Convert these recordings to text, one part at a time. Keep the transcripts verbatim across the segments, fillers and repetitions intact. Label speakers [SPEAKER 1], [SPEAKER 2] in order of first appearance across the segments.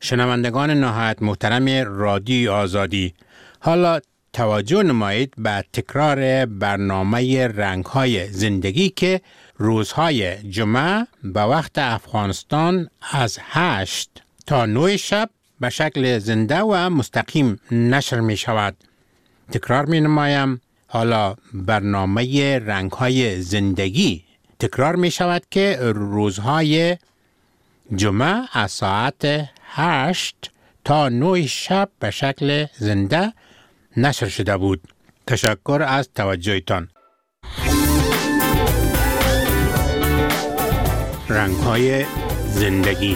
[SPEAKER 1] شنوندگان نهایت محترم رادیو آزادی، حالا توجه نمایید به تکرار برنامه رنگ‌های زندگی که روزهای جمعه به وقت افغانستان از هشت تا نه شب به شکل زنده و مستقیم نشر می شود. تکرار می نمایم، حالا برنامه رنگ‌های زندگی تکرار می شود که روزهای جمعه از ساعت هشت تا نه شب به شکل زنده نشر شده بود. تشکر از توجهتان. رنگ‌های زندگی.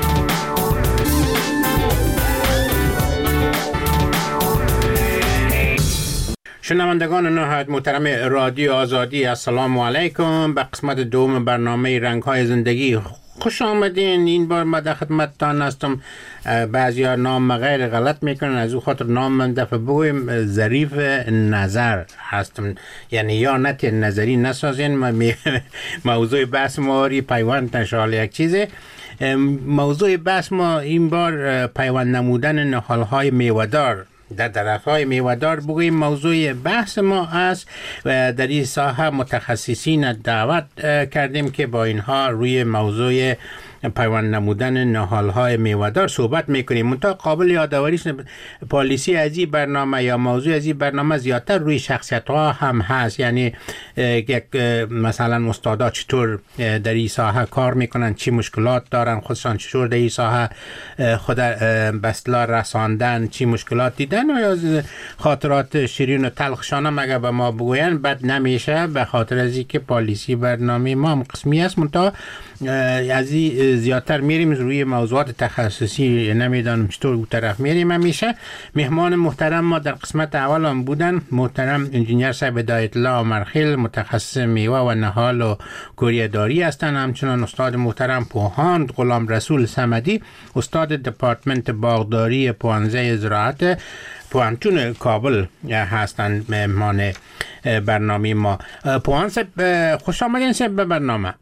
[SPEAKER 1] شنوندگان نهایت محترم رادیو آزادی، السلام علیکم. به قسمت دوم برنامه رنگ‌های زندگی خوش آمدین. این بار ما در خدمتتان هستم. بعضیا نام غیر غلط میکنن، از او خاطر نام من دفعه بگویم ظریف نظر هستم، یعنی یا نت نظری نسازین. موضوع بحث ما پیوند نشال یک چیزه. موضوع بحث ما این بار پیوند نمودن نهالهای میوه‌دار در درخت‌های میوه‌دار بگوییم. موضوع بحث ما است و در این ساحه متخصصین دعوت کردیم که با اینها روی موضوع پیوند نمودن نهال‌های میوه‌دار صحبت میکنیم. منتها قابل یادآوری است پالیسی از این برنامه یا موضوع از این برنامه زیادتر روی شخصیت‌ها هم هست، یعنی یک مثلا استادا چطور در این ساحه کار میکنن، چی مشکلات دارن، خودشان چطور در این ساحه خود به اصطلاح رساندن، چی مشکلات دیدن، و یا خاطرات شیرین و تلخشان هم اگر به ما بگوین بد نمیشه، به خاطر از اینکه پالیسی برنامه ما هم قسمی است. منتها از این زیادتر میریم روی موضوعات تخصصی، نمیدانم چطور اون طرف میریم. همیشه مهمان محترم ما در قسمت اول هم بودن محترم انجینیر صاحب هدایت الله عمرخیل، متخصص میوه و نهال و کوریه‌داری هستند. همچنان استاد محترم پوهاند غلام رسول صمدی، استاد دپارتمنت باغداری پوهنځی زراعت پوهنتون کابل هستند مهمان برنامه ما. پوهان صاحب خوش آمدین به برنامه.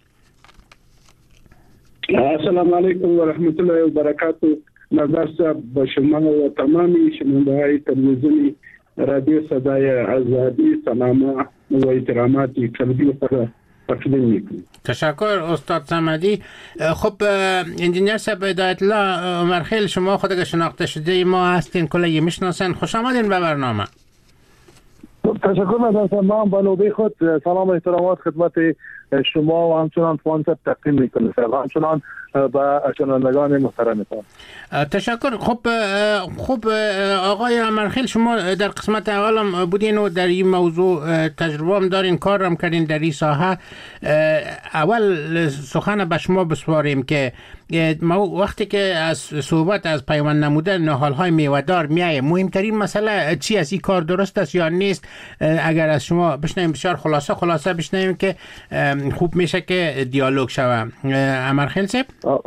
[SPEAKER 2] السلام علیکم و رحمت الله و برکاته. نظر صاحب با شما و تمامی شنونده‌های تلویزیونی رادیو صدای آزادی سلام و احترامات قلبی خود تقدیم میکنم. تشکر
[SPEAKER 1] استاد صمدی. خب انجینیر صاحب هدایت الله عمرخیل، شما خود شناخته شده ما هستین، کلی میشناسن. خوش آمدین به برنامه.
[SPEAKER 3] تشکر مدام. ما با نوبه خود سلام و احترامات خدمت شما و همچنان فانسب تقدیم میکنه، همچنان با شنوندگان محترمتان.
[SPEAKER 1] تشکر. خب خب آقای عمرخیل، شما در قسمت اول هم بودین و در این موضوع تجربه هم دارین، کار هم کردین در این ساحه. اول سخن به شما بسپاریم که وقتی که از صحبت از پیوند نمودن نهال‌های میوه‌دار میایه، مهمترین مسئله چی است؟ این کار درست است یا نیست؟ اگر از شما بشنویم بسیار خلاصه خلاصه بشنویم که خوب میشه که دیالوگ شوه. عمرخیل صاحب.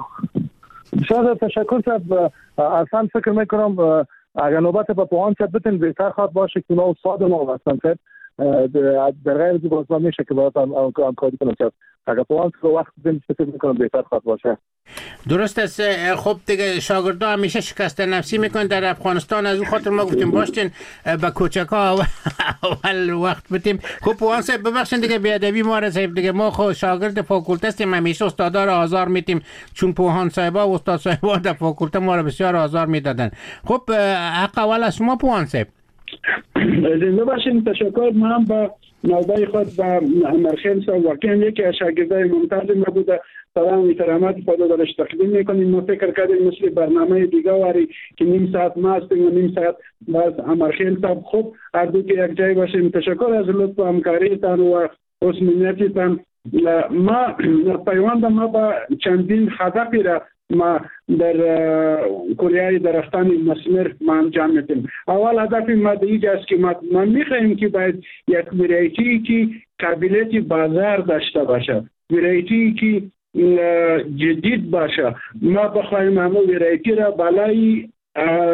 [SPEAKER 3] بسیار تشکر صاحب. اصلا فکر میکنم اگر نوبت به پوهان صاحب بتین بهتر خواهد باشه که اونا استاد ما هستن صاحب، در غیر از این میشه که باید همکاری کنم صاحب. اگر پوهان صاحب وقت بدین فکر میکنم بهتر خواهد باشه.
[SPEAKER 1] درست است. خب دیگه شاگردا همیشه شکست نفسی میکنن در افغانستان، از اون خاطر ما گفتیم باشین با کوچکا اول وقت بدیم. خب پوهان صاحب ببخشید دیگه بیادبی ما را صاحب، دیگه ما خود شاگرد فاکولته هستیم، همیشه استادا را آزار میدیم، چون پوهان صاحبا و استاد صاحبا در فاکولته ما را بسیار آزار میدادن. خب حق اول از شما پوهان صاحب.
[SPEAKER 2] زنده باشین. تشکر. من با نوبه خود با عمرخیل صاحب واقعا یکی از شاگردای ممتاز ما بوده. سلام احترامات خود درش تقدیم میکنیم. ما فکر کردیم مثل برنامه دیگه واری که نیم ساعت ما هستیم و نیم ساعت باز عمرخیل صاحب. خوب هر دو که یک جای باشیم. تشکر از لطف و همکاریتان و حسنیتتان. ما پیوند ما با چندین هدفی را ما در کوریای درختان مسمر ما انجام میدیم. اول هدف ما دیگه است که ما, ما میخواهیم که باید یک ورایتی که قابلیت بازار داشته باشه، ورایتی که جدید باشه. ما بخواهیم همه ورایتی را بالای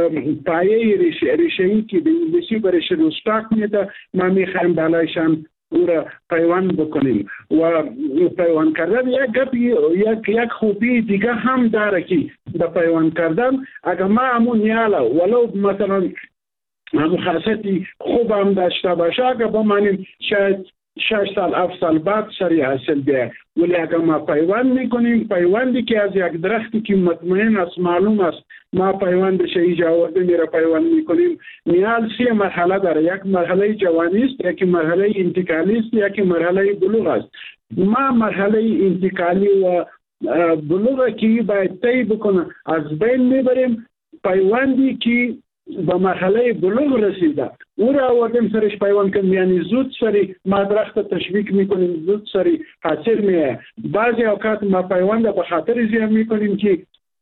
[SPEAKER 2] پایه ریشه‌ای که به انگلیسی برش روستاک میده، ما میخواهیم بالایشان او را پیوند بکنیم. و پیوند کردن یک گپ یک یک خوبی دیگه هم داره که به پیوند کردن اگر ما همون نیالا ولو مثلا هم خاصیتی خوب هم داشته باشه اگر بمانیم شاید شش سال هفت سال بعد سری حاصل بیه. ولی اگر ما پیوند میکنیم پیوندی که از یک درختی که مطمئن است معلوم است ما پیوندش ایجا آورده میره پیوند میکنیم، نیال سی مرحله داره. یک مرحله جوانی است، یک مرحله انتقالی است، یک مرحله بلوغ است. ما مرحله انتقالی و بلوغ که باید طی بکنه از بین میبریم. پیوندی که به مرحله بلوغ رسیده او را آوردیم سرش پیوند کنیم، یعنی زود سری ما درخت تشویق میکنیم، زود سری حاصل میه. بعضی اوقات ما پیوند به خاطر زیان میکنیم که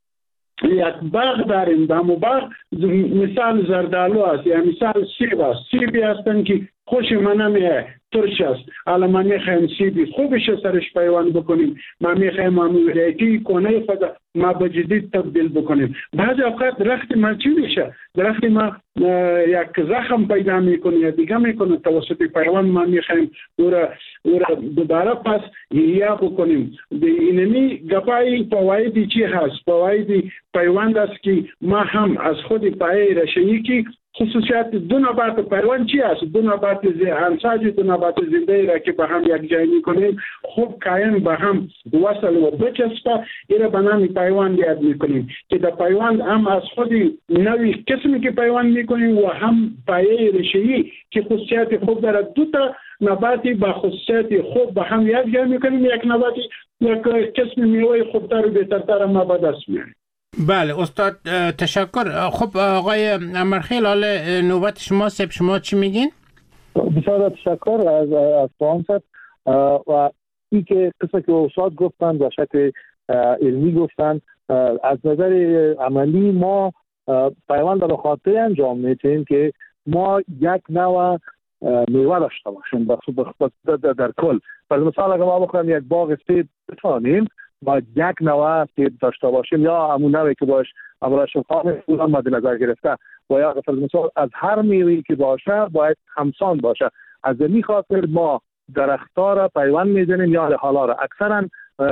[SPEAKER 2] یک باغ داریم، در مو باغ مثال زردالو است یا مثال سیب است. سیبی هستن که خوش من نمیه، ترش است. حالا ما میخوایم سیبی خوبش سرش پیوند بکنیم، ما میخوایم ورایتی کنه خود ما به جدید تبدیل بکنیم. بعضی اوقات درخت ما چی میشه؟ درخت ما یک زخم پیدا میکنه یا دیگه میکنه، توسط پیوند ما میخوایم او را او را دوباره پس احیا بکنیم. اینمی گپای فوایدی چی هست؟ فوایدی پیوند است که ما هم از خود پایه رشنی که خصوصیات دو نبات پیوند چی است؟ دو نبات انساج دو نبات زنده را که به هم یک جای میکنیم خوب کاین به هم وصل و بچسبه، ایره به نام پیوند یاد میکنیم که در پیوند هم از خود نوی قسمی که پیوند میکنیم و هم پایه رشه‌ای که خصوصیات خوب داره. دو تا نباتی با خصوصیات خوب به هم یک جای میکنیم، یک نباتی یک قسم میوه خوبتر و بهترتر ما به دست میاریم.
[SPEAKER 1] بله استاد تشکر. خب آقای امرخیل حال نوبت شما سب شما چی میگین؟
[SPEAKER 3] بسیار تشکر از از فرانسه و این که قصه که استاد گفتن و شکل علمی گفتن از نظر عملی ما پیوند به خاطر انجام میتیم که ما یک نوع میوه داشته باشیم در کل. مثلا مثال اگر ما بخوایم یک باغ سیب بتوانیم باید یک نوع سیب داشته باشیم یا همون نوعی که باش اولش خواهد بودن مد نظر گرفته و یا مثلا از هر میوه‌ای که باشه باید همسان باشه. از این خاطر ما درخت‌ها را پیوند میزنیم یا حالا را اکثرا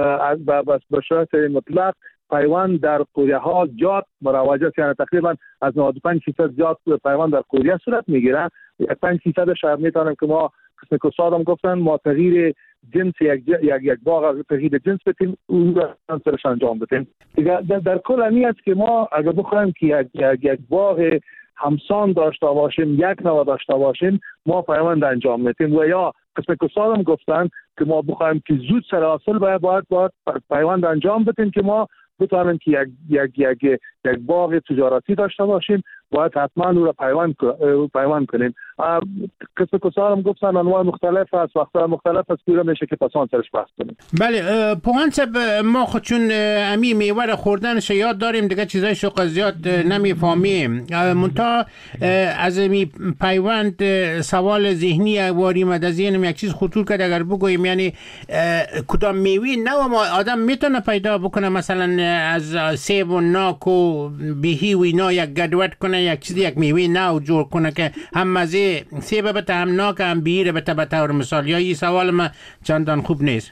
[SPEAKER 3] به صورت مطلق پیوند در کوریه ها زیاد مروج است، یعنی تقریبا از نود و پنج درصد زیاد پیوند در کوریه صورت میگیره. یک پنج درصد شاید میتونم که ما قسم که استادم گفتن ما تغییر جنس یک یک یک باغ تغییر جنس بدیم اون را سرش انجام بدیم. در, در کل این است که ما اگر بخوایم که یک یک, یک باغ همسان داشته باشیم، یک نوع داشته باشیم، ما پیوند انجام میدیم. و یا قسم که استادم گفتن که ما بخوایم که زود سر حاصل باید باید باید پیوند انجام بدیم که ما بتوانیم که یک یک یک یک باغ تجارتی داشته باشیم باید حتما او را پیوند پیوند کنیم. قسم که استادم گفتن انواع مختلف است، وقت‌ها مختلف است که میشه که پسان سرش بحث کنیم.
[SPEAKER 1] بله پوانسب ما خود چون امی میوه را خوردنش یاد داریم دیگه چیزایش رو زیاد نمیفهمیم. منتها از می پیوند سوال ذهنی واریم از ذهنم یک چیز خطور کرد اگر بگوییم یعنی کدام میوه نو ما آدم میتونه پیدا بکنه، مثلا از سیب و ناک و بیهی و اینا یک گدوت کنه یک چیزی یک میوه نو جور کنه که هم مزه سیب بته هم ناک هم بیهی بته به طور مثال. یا این سوال ما چندان خوب نیست.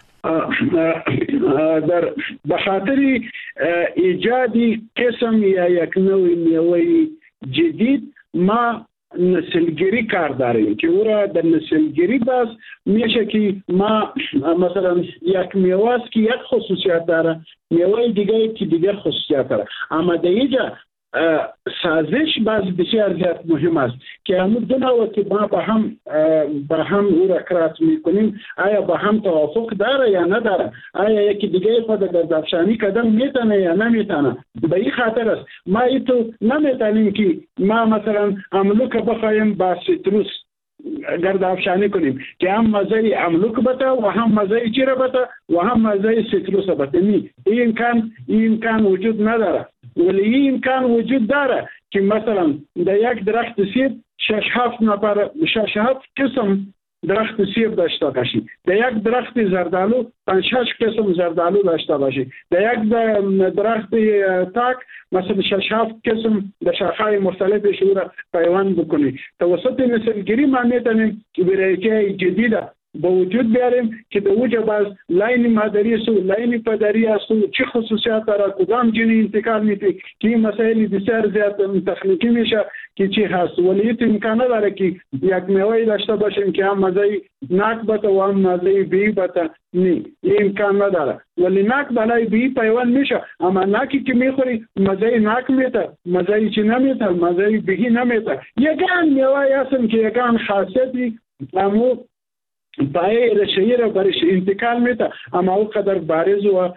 [SPEAKER 2] در بخاطر ایجادی قسم یا یک نوع میوه جدید ما نسلگیری کار داریم که او را در نسلگیری بس میشه که ما مثلا یک میوه است که یک خصوصیت داره، میوه دیگه که دیگه خصوصیت داره، اما در اینجا سازش باز بسیار زیاد مهم است که همون دو نوع که ما با هم با هم او را کرات میکنیم آیا با هم توافق داره یا نداره، آیا یکی دیگه خود در درفشانی کدام میتونه یا نمیتونه. به این خاطر است ما ایتو نمیتونیم که ما مثلا املوک بخوایم با سیتروس گرد افشانی کنیم که هم مزه املوک بته و هم مزه چی را بته و هم مزه سیتروس بته. نی این امکان این امکان وجود نداره، ولی این امکان وجود داره که مثلا در یک درخت سیب شش هفت نفر شش هفت قسم درخت سیب داشته باشی، در یک درخت زردالو پنج شش قسم زردالو داشته باشی، در یک درخت تاک مثلا شش هفت قسم در شاخه‌های مختلفش را پیوند بکنی. توسط نسلگیری ما میتونیم که ورایتی جدید به وجود بیاریم که در اوجه باز لاین مادری است و لاین پدری است و چه خصوصیات داره، کدام جنی انتقال میشه که این مسائل بسیار زیاد تخنیکی میشه که چی هست. ولی این امکان داره که یک میوه داشته باشیم که هم مزه ناک بته و هم مزه بی بته، نه این امکان نداره. ولی ناک بالای بی پیوند میشه، اما ناکی که میخوری مزه ناک میته، مزه چی نمیته، مزه بی نمیته. یگان میوه هستن که یگان خاصیتی امو پای رشه‌ای را برش انتقال میده، اما او قدر بارز و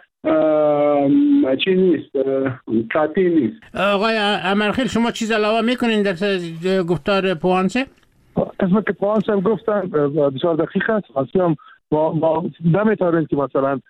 [SPEAKER 2] چی نیست، قاطع نیست.
[SPEAKER 1] آقای امرخیل شما چیز علاوه میکنین در گفتار پوانسه؟
[SPEAKER 3] قسمت که پوانسه هم گفتن بسیار دقیق است. اصلا ما, ما نمیتاریم که مثلا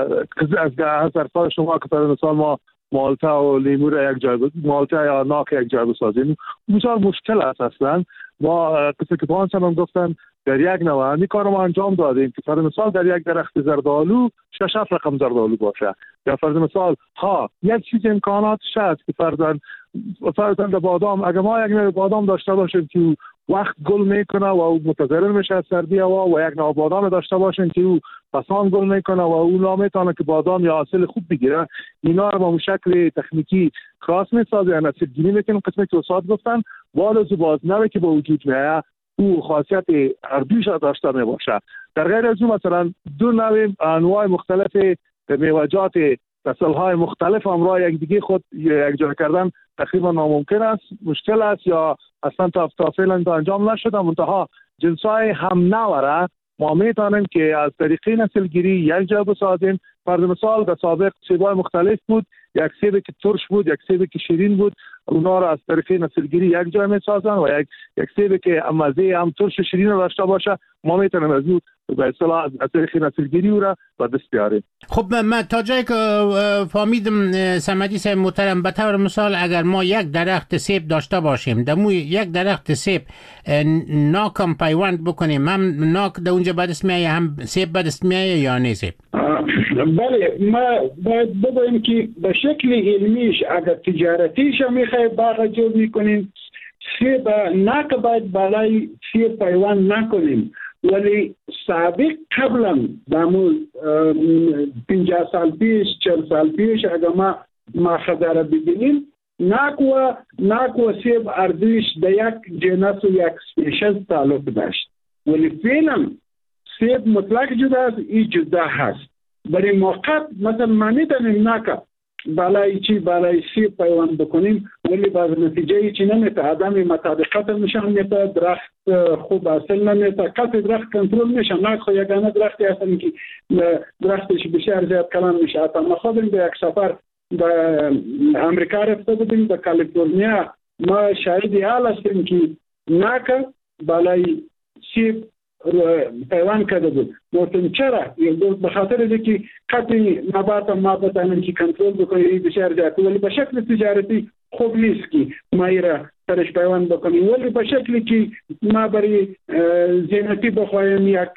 [SPEAKER 3] از ظرفای شما که پر مثال ما مالتا و لیمو را یک جای مالتا یا ناک یک جای بسازیم بسیار مشکل است. اصلا ما قسمت که پوانسه هم گفتن در یک نوع این کار ما انجام دادیم که فرض مثال در یک درخت زردآلو شش هفت رقم زردآلو باشه، یا فرض مثال ها یک چیز امکانات شد که فرضاً فرضاً در بادام اگر ما یک نوع بادام داشته باشیم که وقت گل میکنه و او متضرر میشه از سردی هوا، و یک نوع بادام داشته باشیم که او پسان گل میکنه و او نمیتونه که بادام یا حاصل خوب بگیره، اینا رو با شکل تکنیکی خاص میسازه یا نصیب گیری میکنیم. قسمتی که استاد گفتن والو باز نوی که با وجود میاد او خاصیت اردوش داشته می باشه. در غیر از اون مثلا دو نوع انواع مختلف میوه‌جات فصل‌های مختلف همراه یک دیگه خود یک جا کردن تقریبا ناممکن است، مشکل است یا اصلا تا تا فعلا انجام نشده. منتها جنس‌های هم نوره ما میتونیم که از طریق نسل گیری یک جا بسازیم. فرض مثال در سابق سیب‌های مختلف بود، یک سیبی که ترش بود، یک سیبی که شیرین بود، اونا را از طریق نسل گیری یک جا میسازن و یک یک سیبی که مزه هم ترش و شیرین داشته باشه ما میتونیم از اون به اصطلاح از طریق نسل گیری او را به دست بیاریم.
[SPEAKER 1] خب من تا جایی که فهمیدم صمدی صاحب محترم، به طور مثال اگر ما یک درخت سیب داشته باشیم، دمو یک درخت سیب ناکم پیوند بکنیم، هم ناک در اونجا به دست میایه هم سیب به دست میایه یا نه سیب؟
[SPEAKER 2] بله، ما باید بگوییم که به شکل علمیش اگر تجارتیش میخوای باغ جور میکنیم سیب ناک باید بالای سیب پیوند نکنیم. ولی سابق قبلا دامو پنجاه سال پیش چهل سال پیش اگر ما ماخذ را ببینیم ناک و ناک و سیب اردویش در یک جنس و یک سپیشل تعلق داشت، ولی فعلا سیب مطلق جدا است، این جدا هست. برای موقت مثلا ما میتونیم ناک بالای چی بالای سیب پیوند بکنیم، ولی باز نتیجه چی نمیده، آدمی مطابقت نشان میده، درخت خوب حاصل نمیده، قطع درخت کنترل میشه. ناک خو یگانه درختی هستن که درختش بسیار زیاد کلان میشه. حتی ما خودم به یک سفر به امریکا رفته بودیم، به کالیفرنیا، ما شاهد حال هستیم که ناک بالای سیب پیوند کرده بود. گفتم چرا؟ به خاطر اینکه قطعی نبات ما بتانیم که کنترل بکنیم بسیار زیاد، ولی به شکل تجارتی خوب نیست که ما ایرا سرش پیوند بکنیم. ولی به شکلی که ما برای زینتی بخوایم یک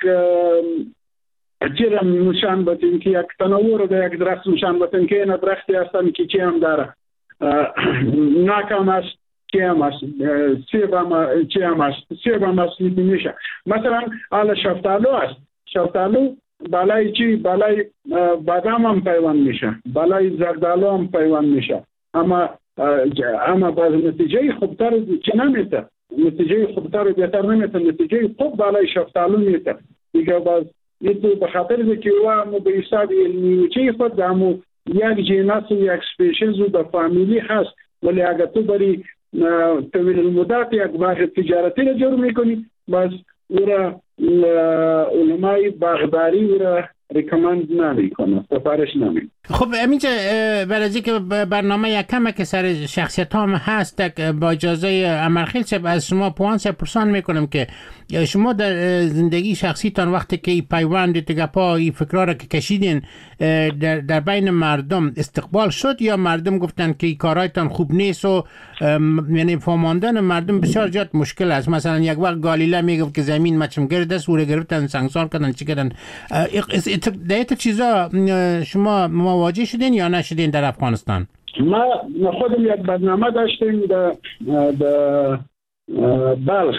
[SPEAKER 2] چیرم نشان بدیم که یک تنوع رو به یک درخت نشان بدیم که این درختی هستن که چی هم داره، ناکام است، چی هم است، سیب هم چی هم است، سیب هم است میشه. مثلا حالا شفتالو است، شفتالو بالای چی بالای بادام هم پیوند میشه، بالای زردالو هم پیوند میشه، اما اما باز نتیجه خوبتر چی نمیده، نتیجه خوبتر بهتر نمیده، نتیجه خوب بالای شفتالو میده دیگه. باز این به خاطر اینکه او به حساب علمی چی خود دامو یک جنس و یک سپیشیز و د فامیلی هست، ولی اگر تو بری طویل المدت یک باغ تجارتی را جور میکنی، باز او را علمای باغداری او را ریکمند نمیکنه، سفارش نمیکنه.
[SPEAKER 1] خب همینجا برای که برنامه یکمه که سر شخصیت هم هست، با اجازه امرخیل صاحب از شما پوانس پرسان میکنم که شما در زندگی شخصیتان وقتی که پیوند تگپا ای فکرها را که کشیدین در, در بین مردم استقبال شد، یا مردم گفتن که کارایتان خوب نیست و یعنی فهماندن مردم بسیار جات مشکل است؟ مثلا یک وقت گالیله میگفت که زمین مچم گرد است و را گرفتن سنگسار کردن چی کردن. دیت چیزا شما مواجه شدین یا نشدین در افغانستان؟
[SPEAKER 2] ما خودم یک برنامه داشتیم در بلخ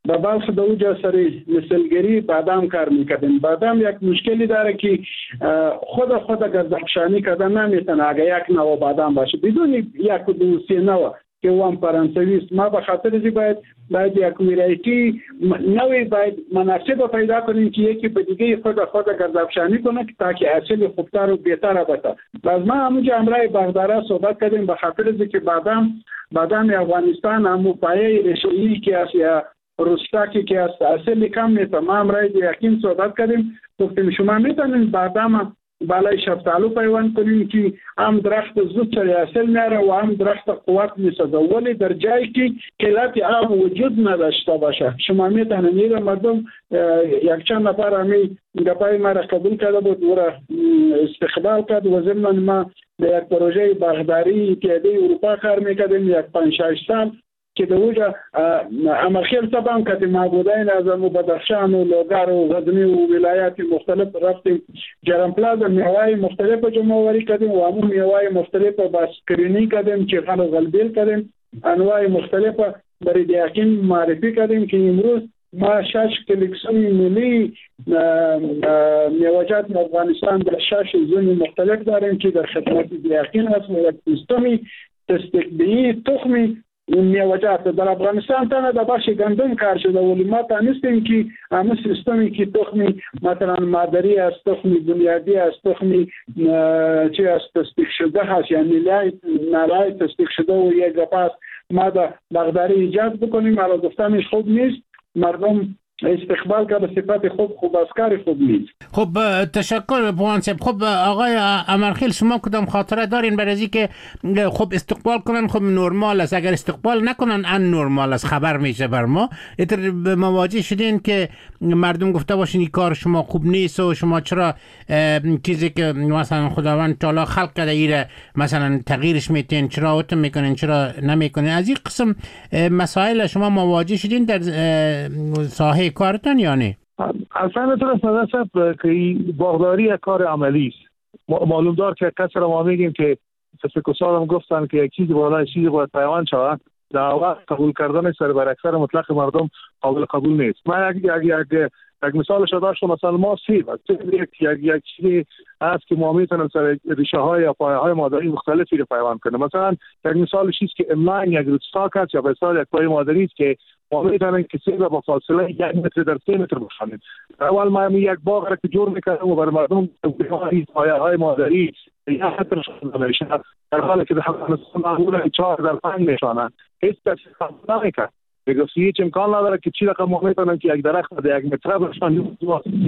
[SPEAKER 2] به بلخ در اونجا سر مثلگری بادام کار میکردیم. بادام یک مشکلی داره که خود خود اگر زخشانی کردن نمیتونه، اگر یک نوع بادام باشه بدون یک دو سه نوع که وام فرانسوی است، ما به خاطر ازی باید باید یک ویرایتی نوعی باید مناسب پیدا کنیم که یکی به دیگه خود خود اگر زخشانی کنه تاکه حاصل خوبتر و بهتر بشه. باز ما همونجا امرای بغداره صحبت کردیم به خاطر ازی که بادام بادام افغانستان همو پایه رشویی که است یا روستاکی که است اصلی کم میتونه. ما امرای یقین صحبت کردیم گفتیم شما میتونید بادام بالای شفتالو پیوند کنیم که هم درخت زود سر حاصل میاره و هم درخت قوت میسازه، ولی در جایی که قلت آب وجود نداشته باشه شما میتونید. این مردم یک چند نفر همی گپای ما را قبول کرده بود و را استقبال کرد و ضمن ما در یک پروژه باغداری که در اروپا کار میکردیم یک پنج شش سال که در اونجا امرخیل سبا هم که ما بودین از بدخشان و لوگر و غزنی و ولایات مختلف رفتیم جرمپلاز میوای مختلف جمع آوری کردیم و همون میوای مختلف با سکرینی کردیم که غل و غلبیل کردیم، انواع مختلف برای دیاکین معرفی کردیم که امروز ما شش کلکسیون ملی میوجات افغانستان در شش زون مختلف داریم که در خدمت دیاکین هست و یک سیستمی تصدیقی تخمی میوجات در افغانستان تنها در بخش گندم کار شده، ولی ما تانستیم که همه سیستمی که تخمی مثلا مادری است، تخمی بنیادی است، تخمی چی است تصدیق شده هست، یعنی نالای تصدیق شده و یک گپاس ما در بغداری ایجاد بکنیم. حالا گفتنش خوب نیست، مردم استقبال که به صفت خوب خوب اسکار خوب نیست.
[SPEAKER 1] خب تشکر پوان صاحب. خب آقای امرخیل شما کدام خاطره دارین برای از که خب استقبال کنن؟ خب نرمال است، اگر استقبال نکنن ان نرمال است، خبر میشه بر ما. اتر مواجه شدین که مردم گفته باشین این کار شما خوب نیست و شما چرا چیزی که مثلا خداوند تعالی خلق کرده ایره مثلا تغییرش میتین، چرا اوتم میکنین چرا نمیکنین؟ از این قسم مسائل شما مواجه شدین در ساحه کارتان یا نه؟
[SPEAKER 3] اصلا تو رسنده صاحب که باغداری یک کار عملی است. معلوم دار که کسی را ما میگیم که فسکوسال هم گفتن که یک چیزی بالای چیزی باید پیوان شود، در وقت قبول کردن سر بر اکثر مطلق مردم قابل قبول نیست. من یک یک یک یک مثالش داشتم، مثلا ما سیب یک یک یک چیزی است که ما میتونیم سر ریشه های یا پایه های مادری مختلفی رو پیوند کنیم. مثلا یک مثالش است که املاین یک روتستاک است یا به اصطلاح یک پایه مادری است که ما میتونیم که سیب با فاصله یک متر در سه متر بخوانیم. اول ما یک باغ را که جور میکردیم و بر مردم پایه های مادری یک متر شده میشه، در حالی که در افغانستان معمولا چهار در پنج میشانند. هیچ کسی قبول نمیکنه. بگوید هیچ امکان نداره که چی رقم ما میتونن که یک درخت در یک متر بشان،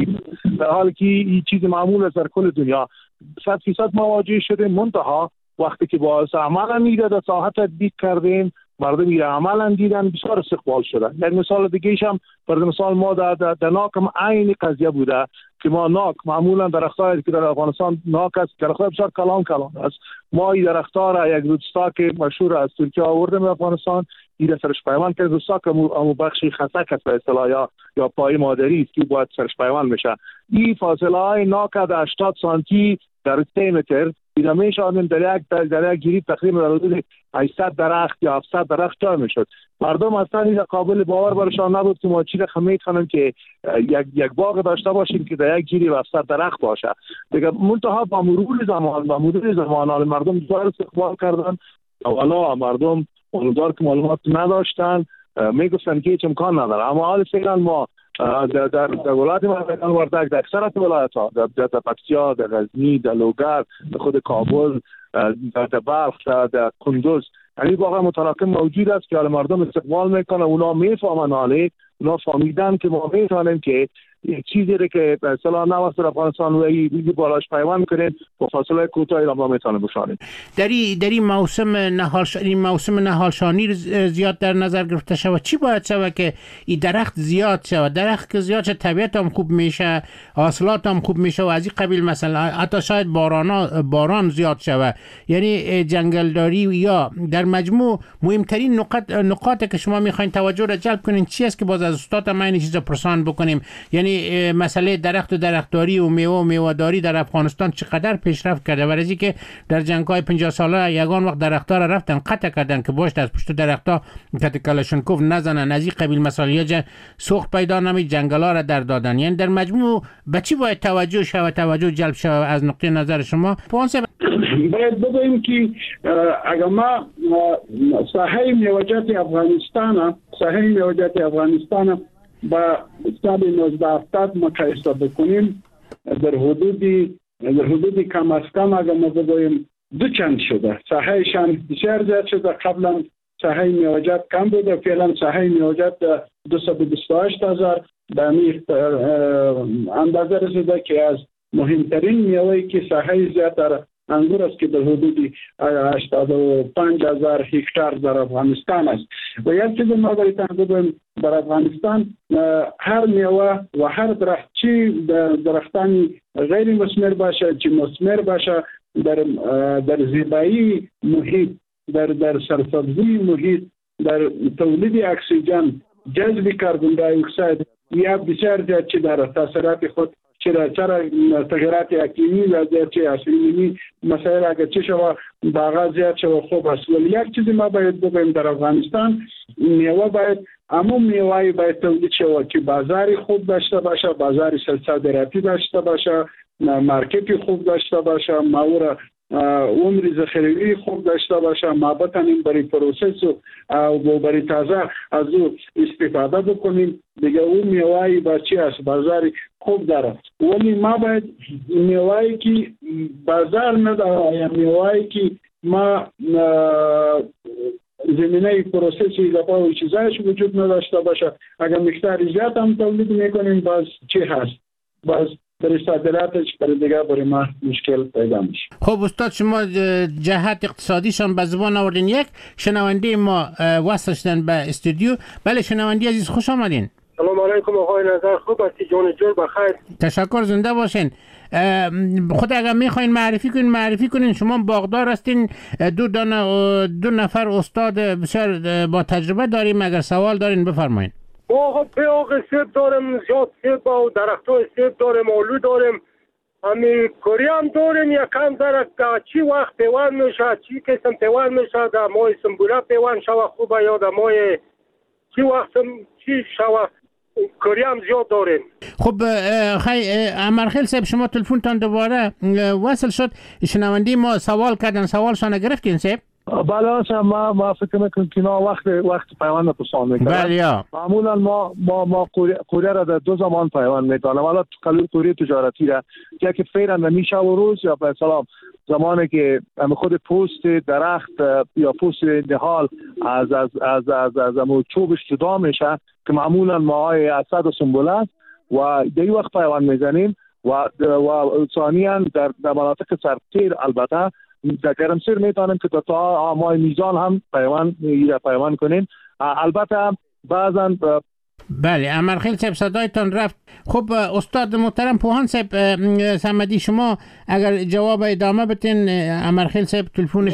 [SPEAKER 3] در حالی که این چیز معمول است در کل دنیا. صد فیصد مواجه شده. منتها وقتی که با عملا میده در ساحت تطبیق کردیم، مردم ایره عملا دیدن، بسیار استقبال شدن. یک مثال دیگه هم برای مثال ما در, در, در ناک هم عین قضیه بوده که ما ناک معمولا درختایی که در افغانستان ناک است، درختای بسیار کلان کلان است. ما این درخت‌ها را یک روتستاک مشهور از ترکیه آوردیم به افغانستان، این سرش پیوند کرد. روتستاک همو بخشی خسک است به اصطلاح یا یا پای مادری است که باید سرش پیوند میشه. این فاصله های ناک در هشتاد سانتی در سه متر اینا میشوند در یک در یک گیری تقریبا در حدود هشتصد درخت یا هفتصد درخت جا میشد. مردم اصلا این قابل باور برشان نبود که ما چی رقم میتونیم که یک یک باغ داشته باشیم که در یک گیری هفتصد درخت باشه. دیگه منتها با مرور زمان با مرور زمان مردم دوباره استقبال کردن. اولا مردم اونجا که معلومات نداشتن میگفتن که هیچ امکان نداره، اما حال فعلا ما در در در ولایت مردان وردک در اکثرت ولایت‌ها در در پکتیا، در غزنی، در لوگر، در خود کابل، در بلخ، در کندوز، یعنی واقعا متراکم موجود است که مردم استقبال میکنن. اونا میفهمن، حاله اونا فهمیدن که ما میتونیم که چیزی رو که به اصطلاح نوست در افغانستان و این بالاش پیوند کنیم با فاصله کوتاهی را ما میتونیم بشانیم.
[SPEAKER 1] در این در این موسم نهالشانی موسم نهالشانی زیاد در نظر گرفته شود. چی باید شود که این درخت زیاد شود؟ درخت که زیاد شود طبیعت هم خوب میشه، حاصلات هم خوب میشه و از این قبیل مثلا حتی شاید باران باران زیاد شود. یعنی جنگلداری یا در مجموع مهمترین نقاط نقاطی که شما میخواین توجه را جلب کنین چی است که باز از استاد ما این چیزا پرسان بکنیم؟ یعنی یعنی مسئله درخت و درختداری و میوه و میوه‌داری در افغانستان چقدر پیشرفت کرده، برای که در جنگ‌های پنجاه ساله یگان وقت درخت‌ها را رفتن قطع کردن که باش از پشت درخت‌ها کت کلاشنکوف نزنن، از این قبیل مسائل سوخت پیدا نمی، جنگل‌ها را در دادن. یعنی در مجموع به چی باید توجه شود، توجه جلب شود از نقطه نظر شما؟
[SPEAKER 2] باید بگوییم که اگر ما ساحه میوه‌جات افغانستان ساحه میوه‌جات افغانستان با سال نوزده هفتاد مقایسه بکنیم، در حدود در حدود کم از کم اگر ما بگوییم دو چند شده. ساحهشان بسیار زیاد شده. قبلا ساحه میوه‌جات کم بوده، فعلا ساحه میوه‌جات دویست و بیست و هشت هزار به اندازه رسیده که از مهمترین میوه‌ای که ساحه زیادتر انگور است که در حدود هشتاد و پنج هزار هکتار در افغانستان است. و یک چیز ما باید بگویم، در افغانستان هر میوه و هر درخت، چی درختان غیر مثمر باشه چی مثمر باشه، در در زیبایی محیط، در در سرسبزی محیط، در تولید اکسیژن، جذب کربن دی اکساید یا بسیار زیاد چی داره تاثیرات خود چرا چرا تغییرات اقلیمی و چه اقلیمی مسائل اگر چه شما باغ زیاد شما خوب است. ولی یک چیزی ما باید بگویم، در افغانستان میوه باید عموم میوه باید تولید شود که بازاری خوب داشته باشه، بازاری صادراتی داشته باشه، مارکتی خوب داشته باشه، ماورا عمر ذخیروی خوب داشته باشه، ما بتانیم برای پروسس و برای تازه از او استفاده بکنیم. دیگه اون میوه‌ای با چی است بازاری خوب داره. ولی ما باید میوه‌ای که بازار نداره یا میوه‌ای که ما زمینه پروسسی لپا و چیزایش وجود نداشته باشه، اگر مقدار زیاد هم تولید میکنیم باز چی هست؟ باز برای صادراتش برای دیگه برای ما مشکل پیدا میشه.
[SPEAKER 1] خب استاد، شما جهت اقتصادیشان به زبان آوردین. یک شنونده ما وصل شدن به استودیو. بله شنونده عزیز، خوش آمدین.
[SPEAKER 4] سلام علیکم آقای نظر، خوب هستی؟ جان جور بخیر.
[SPEAKER 1] تشکر، زنده باشین. خود اگر میخواین معرفی کنین معرفی کنین. شما باغدار هستین، دو دانه دو نفر استاد بسیار با تجربه داریم. اگر سوال دارین بفرمایین.
[SPEAKER 4] ما باغ سیب داریم، زیاد سیب و درختای سیب داریم، آلو داریم، همین کوری هم داریم. یکم درک چی وقت پیوند میشه، چی قسم پیوند میشه، در ماه سنبوله پیوند شوه خوبه یا در ماه چی وقت چی شوه. کوری هم زیاد داریم.
[SPEAKER 1] خب خی امرخیل صاحب، شما تلفنتان دوباره وصل شد. شنوندی ما سوال کردن، سوالشان گرفتین صاحب؟
[SPEAKER 3] بله ما ما فکر میکنم که اینا وقت وقت پیوند پسند میکنن.
[SPEAKER 1] بله
[SPEAKER 3] معمولا ما ما ما کوریه را در دو زمان پیوند میکنیم. حالا کوریه تجارتی را که فعلا نمیشه و روز یا به سلام زمانی که خود پوست درخت یا پوست نهال از از از از از از چوبش جدا میشه که معمولا ماهای اسد و سنبله و در وقت پیوند میزنیم و و ثانیاً در در مناطق سرتیر البته در گرمسیر میتونیم که تا ماه میزان هم پیوند یا پیوند کنیم. البته بعضا
[SPEAKER 1] بله امرخیل صاحب صدایتان رفت. خب استاد محترم پوهان صاحب صمدی، شما اگر جواب ادامه بتین، امرخیل صاحب تلفونش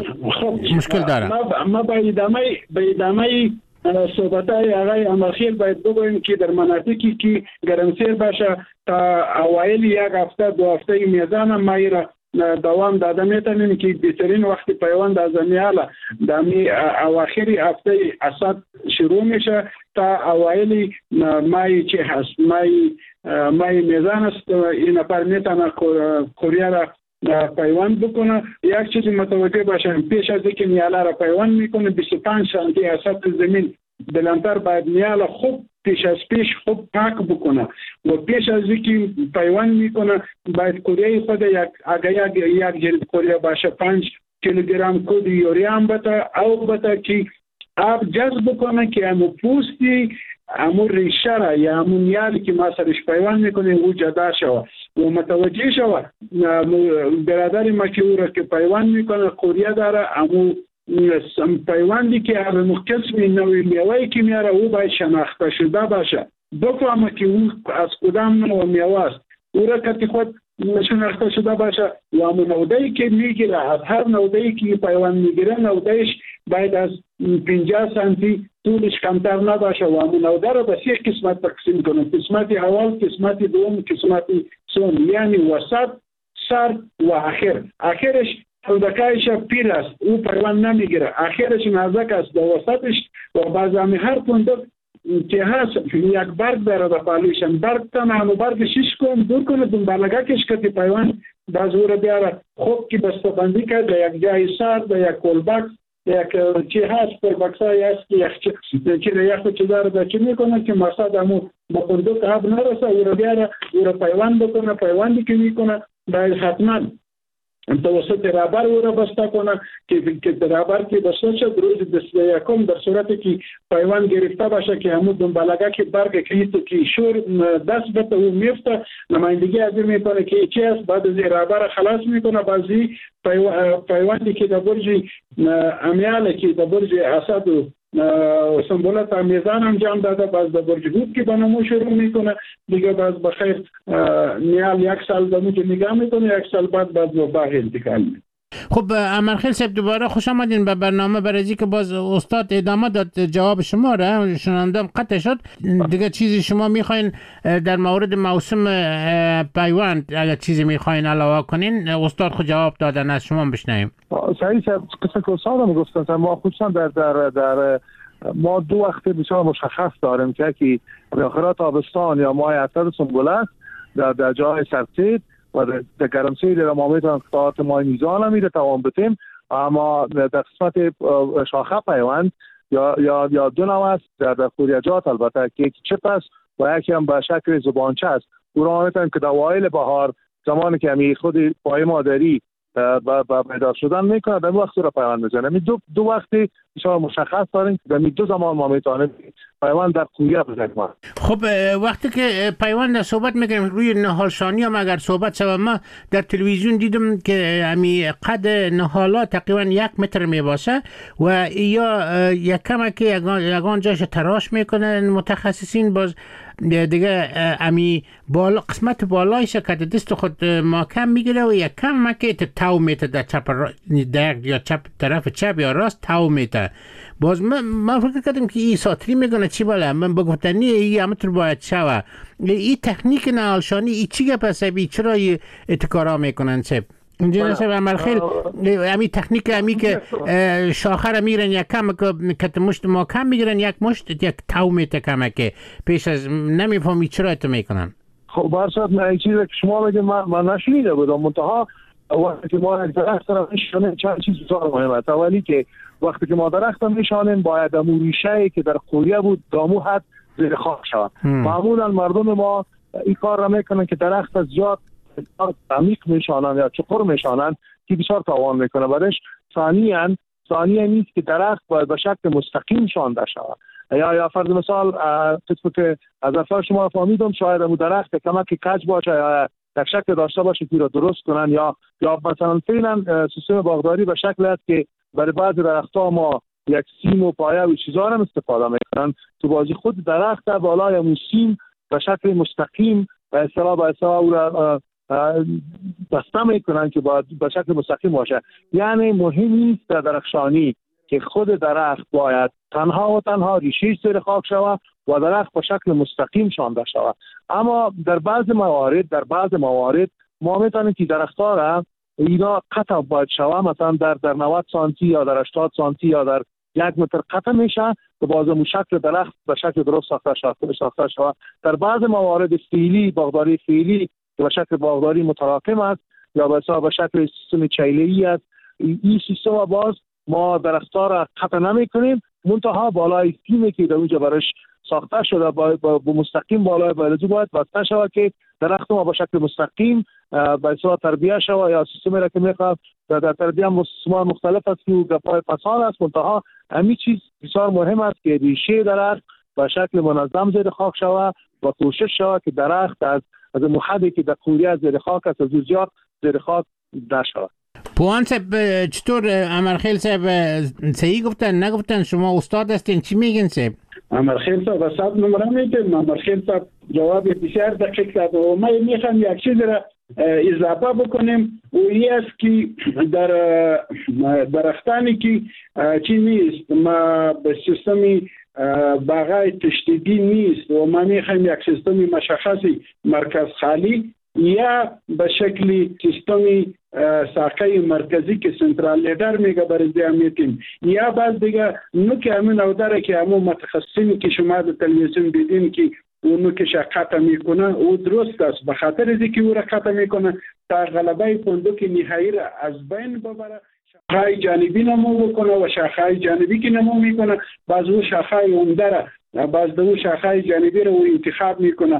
[SPEAKER 1] مشکل داره.
[SPEAKER 2] ما با ادامه به ادامه صحبتای آقای امرخیل باید بگوییم که در مناطقی که گرمسیر باشه تا اوایل یک هفته دو هفته میزان ما را دوام داده میتونیم که بهترین وقت پیوند از میاله دمی اواخری هفته اسد شروع میشه تا اوایل مای چه هست مای مای میزان است. این نفر میتونه کوریه را پیوند بکنه. یک چیزی متوجه باشن، پیش از اینکه میاله را پیوند میکنه بیست و پنج سانتی از سطح زمین بلندتر باید میاله خوب پیش از پیش خوب پاک بکنه و پیش از اینکه پیوند میکنه باید کوریه خود یک اگر یک یک جلد کوریه باشه پنج کیلوگرم کود یوریا هم بته او بته که آب جذب کنه که همو پوستی همو ریشه را یا همو نیالی که ما سرش پیوند میکنه او جدا شوه و متوجه شوه. برادر ما که او را که پیوند میکنه کوریه داره همو پیوندی که هر قسم نوعی میوهی که میاره او باید شناخته شده باشه، بفهمه که او از کدام نوع میوه است. او را که خود شناخته شده باشه و همون نودهی که میگیره از هر نودهی که پیوند میگیره نودهش باید از پنجاه سانتی طولش کمتر نباشه و همون نوده را به سه قسمت تقسیم کنیم. قسمت اول، قسمت دوم، قسمت سوم، یعنی وسط، سر و آخر. آخرش کودکایش پیر است، او پیوند نمیگیره. آخرش نازک است، در وسطش و بعض همی هر کندک که هست یک برگ داره در پالویشن، برگ تنه همو برگ شیش کن دور کنه دنبالگه کش که پیوند باز او را بیاره خوب که بستبندی کرد در یک جای سر، در یک کلبک، یک چی هست کلبکس های هست که یک چی را یک چی داره در چی میکنه که مقصد همو با کندک آب نرسه، او را بیاره او را پیوند بکنه. پیوندی که میکنه باید حتما توسط رابر او را بسته کنه که که رابر که بسته شد روز دست یکم در صورتی که پیوند گرفته باشه که همون دنبالگه که برگ کلیتو که شور دست بته او میفته نمایندگی از این میکنه که چی است. بعد از رابر خلاص میکنه. بعضی پیوندی که در برج امیاله که در برج اسد و سمبولت میزان انجام داده، باز در برج هود که بنامو شروع میکنه دیگه، باز بخیر نیال یک سال دمو که نگاه میکنه، یک سال بعد باز با باغ انتقال میکنه.
[SPEAKER 1] خب امرخیل صاحب دوباره خوش آمدین به برنامه. برای که باز استاد ادامه داد جواب شما را، شنوندم قطع شد دیگه. چیزی شما میخواین در مورد موسم پیوند اگر چیزی میخواین علاوه کنین، استاد خود جواب دادن از شما بشنویم.
[SPEAKER 3] صحیح صاحب، قصه که استادم گفتن ما خصوصا در در در ما دو وقت بسیار مشخص داریم که یکی آخرات آبستان یا ماه اصل سنبله است در در جای سرسید و در گرمسیر در ما میتونم قطعات ماه میزان هم میره توان بتیم. اما در قسمت شاخه پیوند یا یا یا دو نوع است در در خوریجات، البته که یکی چپ است و یکی هم به شکل زبانچه است. او را میتونیم که در اوایل بهار زمانی که همی خود پای مادری با با پیدا شدن میکنه در وقت را پیوند میزنه. می دو دو وقتی بسیار مشخص داریم که در دو زمان ما میتونیم پیوند در کویه بزنیم.
[SPEAKER 1] خب وقتی که پیوند صحبت میکنیم روی نهالشانی هم اگر صحبت شود، ما در تلویزیون دیدم که همی قد نهالا تقریبا یک متر میباشه و یا یک کمک یگان جاش تراش میکنن متخصصین، باز دیگه امی بالا قسمت بالایش که دست خود محکم میگیره و یک کمک تاو میته در چپ در یا چپ طرف چپ یا راست تاو میته. باز من من فکر کردم که این ساتری میکنه چی بالا من بگفتنی این همطور باید شوه. این تکنیک نهالشانی این چی گپ است؟ چرا اتکارا میکنن سب اینجا سب امرخیل امی تکنیک امی که شاخه را میرن یک کم که مشت ما کم میگیرن یک مشت یک تاو میته کمکه پیش از نمیفهمی چرا اتو میکنن.
[SPEAKER 3] خب برسات من این چیز که شما بگید من, من نشنیده بودم، منتها وقتی که ما درخت را میشانیم چند چیز بسیار مهم است. اولی که وقتی که ما درخت را میشانیم باید دمو ریشه که در قوریه بود دامو حد زیر خاک شود. معمولا مردم ما این کار را میکنن که درخت از زیاد عمیق میشانن یا چقر میشانن که بسیار تاوان میکنه. بعدش ثانیاً ثانیاً نیست که درخت باید به شکل مستقیم شانده شود. یا یا فرض مثال قسمت که از افکار شما فهمیدم شاید اون درخت کمک کج باشه یا یک شکل داشته باشه که را درست کنن، یا یا مثلا فعلا سیستم باغداری به شکل است که برای بعضی درخت‌ها ما یک سیم و پایه و چیزا هم استفاده میکنن. تو بازی خود درخت بالای اون سیم به شکل مستقیم به اصطلاح به اصطلاح او را بسته میکنن که باید به شکل مستقیم باشه. یعنی مهم نیست در درخشانی که خود درخت باید تنها و تنها ریشه زیر خاک شود و درخت به شکل مستقیم شانده شود. اما در بعض موارد در بعض موارد ما میتونیم که درخت‌ها را اینا قطع باید شود، مثلا در در نود سانتی یا در هشتاد سانتی یا در یک متر قطع میشه که بازم شکل درخت به شکل درست ساخته شود ساخته شود. در بعض موارد فعلی باغداری فعلی که به شکل باغداری متراکم است یا به شکل سیستم چیله‌ای است، این سیستم باز ما درخت‌ها را قطع نمی‌کنیم، منتها بالای سیمی که در اونجا برش ساخته شده با, با, با مستقیم بالای بیولوژی باید بسته شود که درخت ما با شکل مستقیم به اصطلاح تربیه شود یا سیستمی را که میخواد در, در تربیه هم سیستم مختلف است که گپای فصال است. منتها همین چیز بسیار مهم است که ریشه درخت با شکل منظم زیر خاک شود و کوشش شود که درخت از از محدی که در قوریه زیر خاک است از زیاد زیر خاک نشود.
[SPEAKER 1] پوان صاحب چطور امرخیل صاحب صحیح گفتن نگفتن؟ شما استاد هستین چی میگین صاحب؟
[SPEAKER 2] امرخیل صاحب صد نمره میگیم. امرخیل صاحب جواب بسیار دقیق داد و ما میخوام یک چیز را اضافه بکنیم و این است که در درختانی که چی نیست ما به سیستمی باغای تشدیدی نیست و ما میخوایم یک سیستم مشخصی مرکز خالی یا به شکل سیستمی ساقه مرکزی که سنترال لیدر میگه برای میتیم یا بعد دیگه نوک همین او داره که همون متخصصینی که شما در تلویزیون دیدین که اونو که شقاطه میکنه او درست است به خاطر اینکه که او را قطع میکنه تا غلبه فندق نهایی را از بین ببره شاخه‌های جانبی نمو بکنه و شاخه‌های جانبی که نمو میکنه باز او شاخه‌های عمده را باز دو شاخه‌های جانبی را او انتخاب میکنه.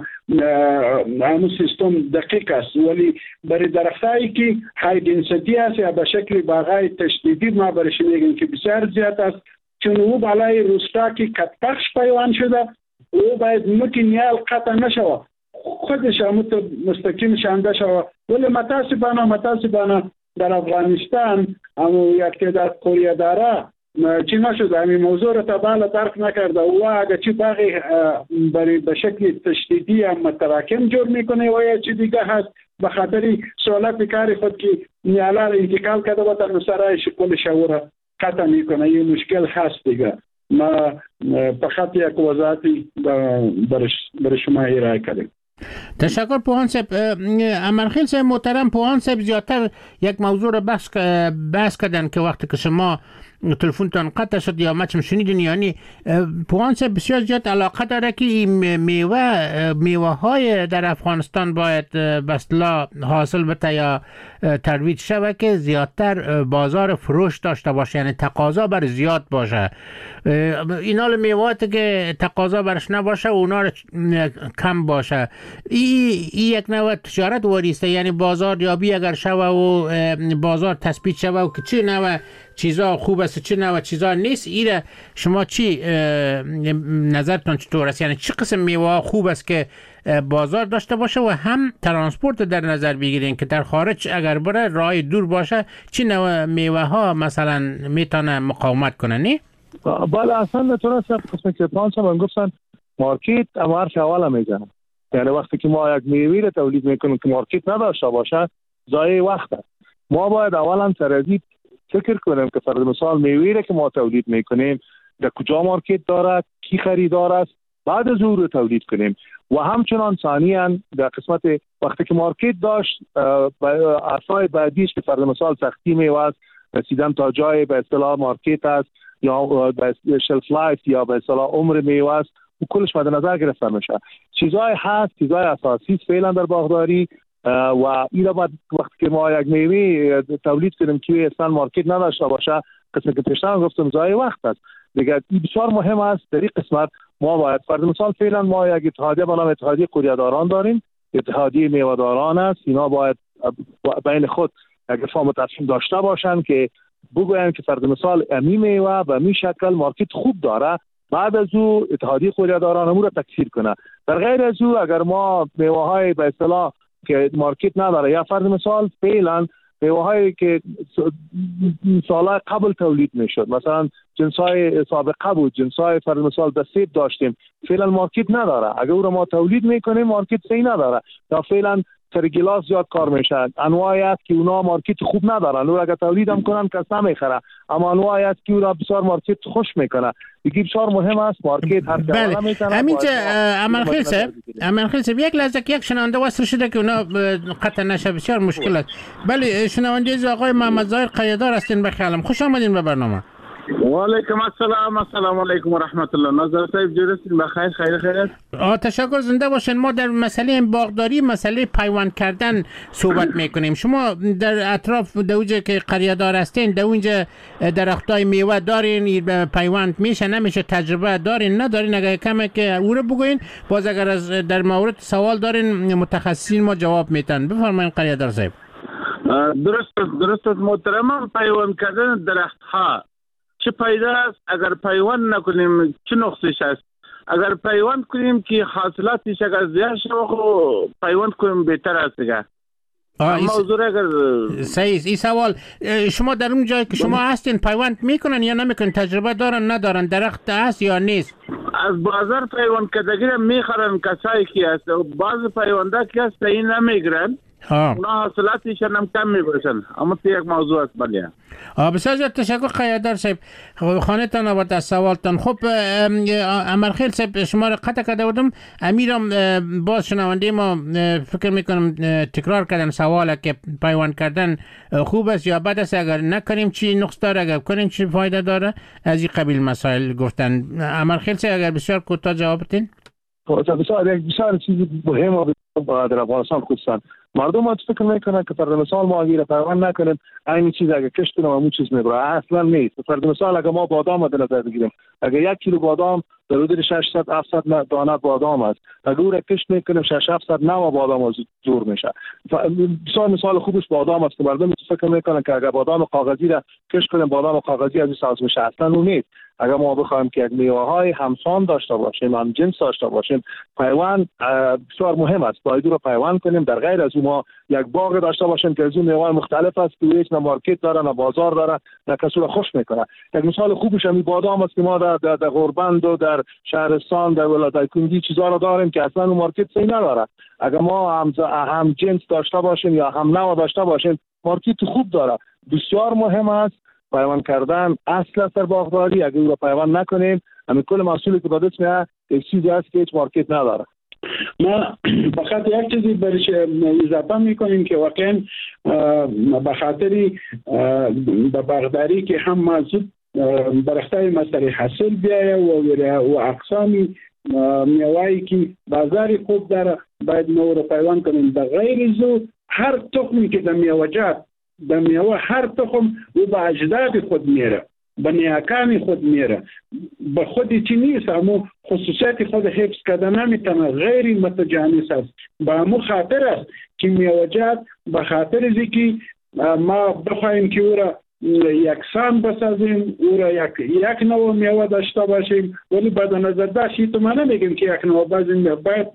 [SPEAKER 2] همون سیستم دقیق است ولی برای درختایی که های دنسیتی است یا به شکل باغای تشدیدی ما برش میگیم که بسیار زیاد است چون او بالای روستا که کتپخش پیوند شده او باید ممکن نیال قطع نشوه خودش هم مستقیم شنده شوه ولی متاسفانه متاسفانه در افغانستان همون یک تعداد کوریا داره چی نشده همین موضوع را تباله درک نکرده و اگر چی باقی برای به شکل تشدیدی هم متراکم جور میکنه و یا چی دیگه هست به خاطر سوالات کاری خود که نیالا را انتقال کرده و در نصرهای شکل شعور قطع میکنه این مشکل هست دیگه. ما فقط یک وضاحتی برای شما ارائه کردیم.
[SPEAKER 1] تشکر پوهان صاحب. امرخیل صاحب محترم، پوهان صاحب زیادتر یک موضوع را بحث بحث کردن که وقتی که شما تلفنتان قطع شد یا ما چم شنیدین یعنی پوهان صاحب بسیار زیاد علاقه داره که این میوه میوه های در افغانستان باید بسلا حاصل بشه یا ترویج شود که زیادتر بازار فروش داشته باشه یعنی تقاضا بر زیاد باشه. اینا میوهاتی که تقاضا برش نباشه اونا کم باشه. این یک نوع تجارت واریسته یعنی بازار یابی اگر شوه و بازار تثبیت شوه و که چه نوع چیزا خوب است چه نوع چیزا نیست ایره شما چی نظرتون چطور است؟ یعنی چه قسم میوه خوب است که بازار داشته باشه و هم ترانسپورت در نظر بگیرین که در خارج اگر بره راه دور باشه چه نوع میوه ها مثلا میتونه مقاومت کنه نه؟
[SPEAKER 3] بله اصلا نتونه سب قسمی که پانچه من گفتن مارکت امارش اولا میزنه یعنی وقتی که ما یک میوه رو تولید میکنیم که مارکت نداشته باشه ضایع وقت است. ما باید اولا سرازی فکر کنیم که فرض مثال میوه رو که ما تولید میکنیم در کجا مارکت دارد کی خریدار است بعد از او رو تولید کنیم و همچنان ثانیاً در قسمت وقتی که مارکت داشت اصلاح بعدیش که فرض مثال سختی میوه است رسیدن تا جای به اصطلاح مارکت است یا به شلف لایف یا به اصطلاح عمر میوه است و کلش مد نظر گرفته میشه. چیزای هست چیزای اساسی فعلا در باغداری و این را وقتی که ما یک میوه تولید کنیم که اصلا مارکت نداشته باشه قسمت که پیشتر گفتم ضایع وقت است دیگه. این بسیار مهم است. در این قسمت ما باید فرض مثال فعلا ما یک اتحادیه به نام اتحادیه قوریه‌داران داریم، اتحادیه میوه‌داران است. اینا باید بین خود یک فهم تصمیم داشته باشن که بگوین که فرض مثال امی میوه به می شکل مارکت خوب داره بعد از او اتحادیه قوریه‌داران امور را تکثیر کنه. در غیر از او اگر ما میوه های به اصطلاح که مارکت نداره یا فرض مثال فعلا میوه هایی که سالهای قبل تولید میشد مثلا جنس های سابقه بود جنس های فرض مثال به سیب داشتیم فعلا مارکت نداره. اگر او را ما تولید میکنیم مارکت صحیح نداره یا فعلا سر گلاس زیاد کار میشه انواعی است که اونا مارکت خوب ندارن او اگر تولید هم کنن کس نمیخره اما انواعی است که اونا بسیار مارکت خوش میکنه. دیگه بسیار مهم است مارکت هر
[SPEAKER 1] بله. همینجا امرخیل صاحب امرخیل صاحب یک لحظه که یک شنونده وصل شده که اونا قطع نشه بسیار مشکل است. بله شنونده آقای محمد ظاهر قیادار هستین بخیالم خوش آمدین به برنامه.
[SPEAKER 5] و علیکم السلام السلام علیکم و رحمت الله. نظر صاحب جورستین بخیر خیر خیر.
[SPEAKER 1] آ تشکر زنده باشین. ما در مسئله باغداری مسئله پیوند کردن صحبت میکنیم. شما در اطراف دوجه که قریه دار هستین در اونجا درختای میوه دارین پیوند میشه نمیشه تجربه دارین ندارین اگه کمه که او رو بگوین باز اگر از در مورد سوال دارین متخصصین ما جواب میتن. بفرمایین قریه دار صاحب.
[SPEAKER 5] درست درست محترم پیوند کردن درخت ها چه پیدا است اگر پیوند نکنیم چه نقصش است؟ اگر پیوند کنیم که حاصلاتش اگر زیاد شود خو پیوند کنیم بهتر است دیگه. موضوع اگر
[SPEAKER 1] صحیح این سوال شما در اون جایی که شما هستین پیوند میکنن یا نمیکنن تجربه دارن ندارن درخت هست یا نیست؟
[SPEAKER 5] از بازار پیوند کردگی میخرن کسایی که هست بعض پیونده که هست این نمیگرن اونا حاصلاتشان هم کم میباشن. اما یک موضوع است. بله
[SPEAKER 1] بسیار زیاد تشکر قیادر صاحب. خانه تان آورد از سوالتان. خب امرخیل صاحب شما را قطع کرده بودم. امیرم باز شنونده ما فکر میکنم تکرار کردن سواله که پیوند کردن خوب است یا بد است، اگر نکنیم چی نقص داره، اگر کنیم چی فایده داره، از این قبیل مسائل گفتن. امرخیل صاحب اگر بسیار کوتاه جواب بدین.
[SPEAKER 3] بسیار بسیار چیز مهمه در افغانستان خصوصا مردم ها فکر میکنن که فرض مثال ما اگر پیوند نکنیم این چیز اگه کشت کنیم همون چیز میبره. اصلا نیست. فرض مثال اگر ما بادام در نظر بگیریم، اگر یک کیلو بادام در حدود ششصد هفتصد دانه بادام است، اگر او را کشت میکنیم شش هفتصد نو بادام از جور میشه. بسیار مثال خوبش بادام است که مردم فکر میکنن که اگر بادام کاغذی را کشت کنیم بادام کاغذی از ساز میشه. اصلا اون نیست. اگر ما بخوایم که یک میوه‌های همسان داشته باشیم، هم جنس داشته باشیم، پیوند بسیار مهم است. باید رو پیوند کنیم. در غیر از اون ما یک باغ داشته باشیم که از اون میوه مختلف است که هیچ نه مارکت داره نه بازار داره نه کسی رو خوش میکنه. یک مثال خوبش همین بادام است که ما در در, در غربند و در شهرستان در ولایت کنگی چیزا رو داریم که اصلا اون مارکت صحیح نداره. اگر ما هم هم جنس داشته باشیم یا هم نوع داشته باشیم مارکت خوب داره. بسیار مهم است پیوند کردن. اصل است در باغداری. اگر او رو پیوند نکنیم همین کل محصولی که به دست میاد یک چیزی است که هیچ مارکت نداره.
[SPEAKER 2] ما فقط یک چیزی برش اضافه میکنیم که واقعا به خاطر باغداری که هم موجود برخته مسئله حاصل بیایه و و اقسامی میوه‌ای که بازار خوب داره باید ما رو پیوند کنیم. در غیر زو هر تخمی که در میوه‌جات در میوه هر تخم او به اجداد خود میره، به نیاکان خود میره، به خودی چی نیست. اما خصوصیت خود حفظ کردن نمیتونه، غیر متجانس است. به همون خاطر است که میوه‌جات به خاطر از که ما بخوایم که او را یکسان بسازیم، او را یک یک نوع میوه داشته باشیم، ولی بعد نظر داشتی تو ما نمیگیم که یک نوع بازیم باید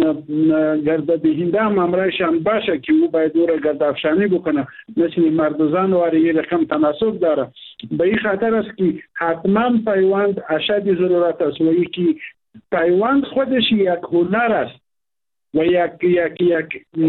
[SPEAKER 2] گرددهنده هم امرایشان باشه که او باید او را گردافشانی بکنه، مثل مردوزان و یه رقم تناسب داره. به این خاطر است که حتما پیوند اشد ضرورت است و یکی پیوند خودش یک هنر است و یک یک یک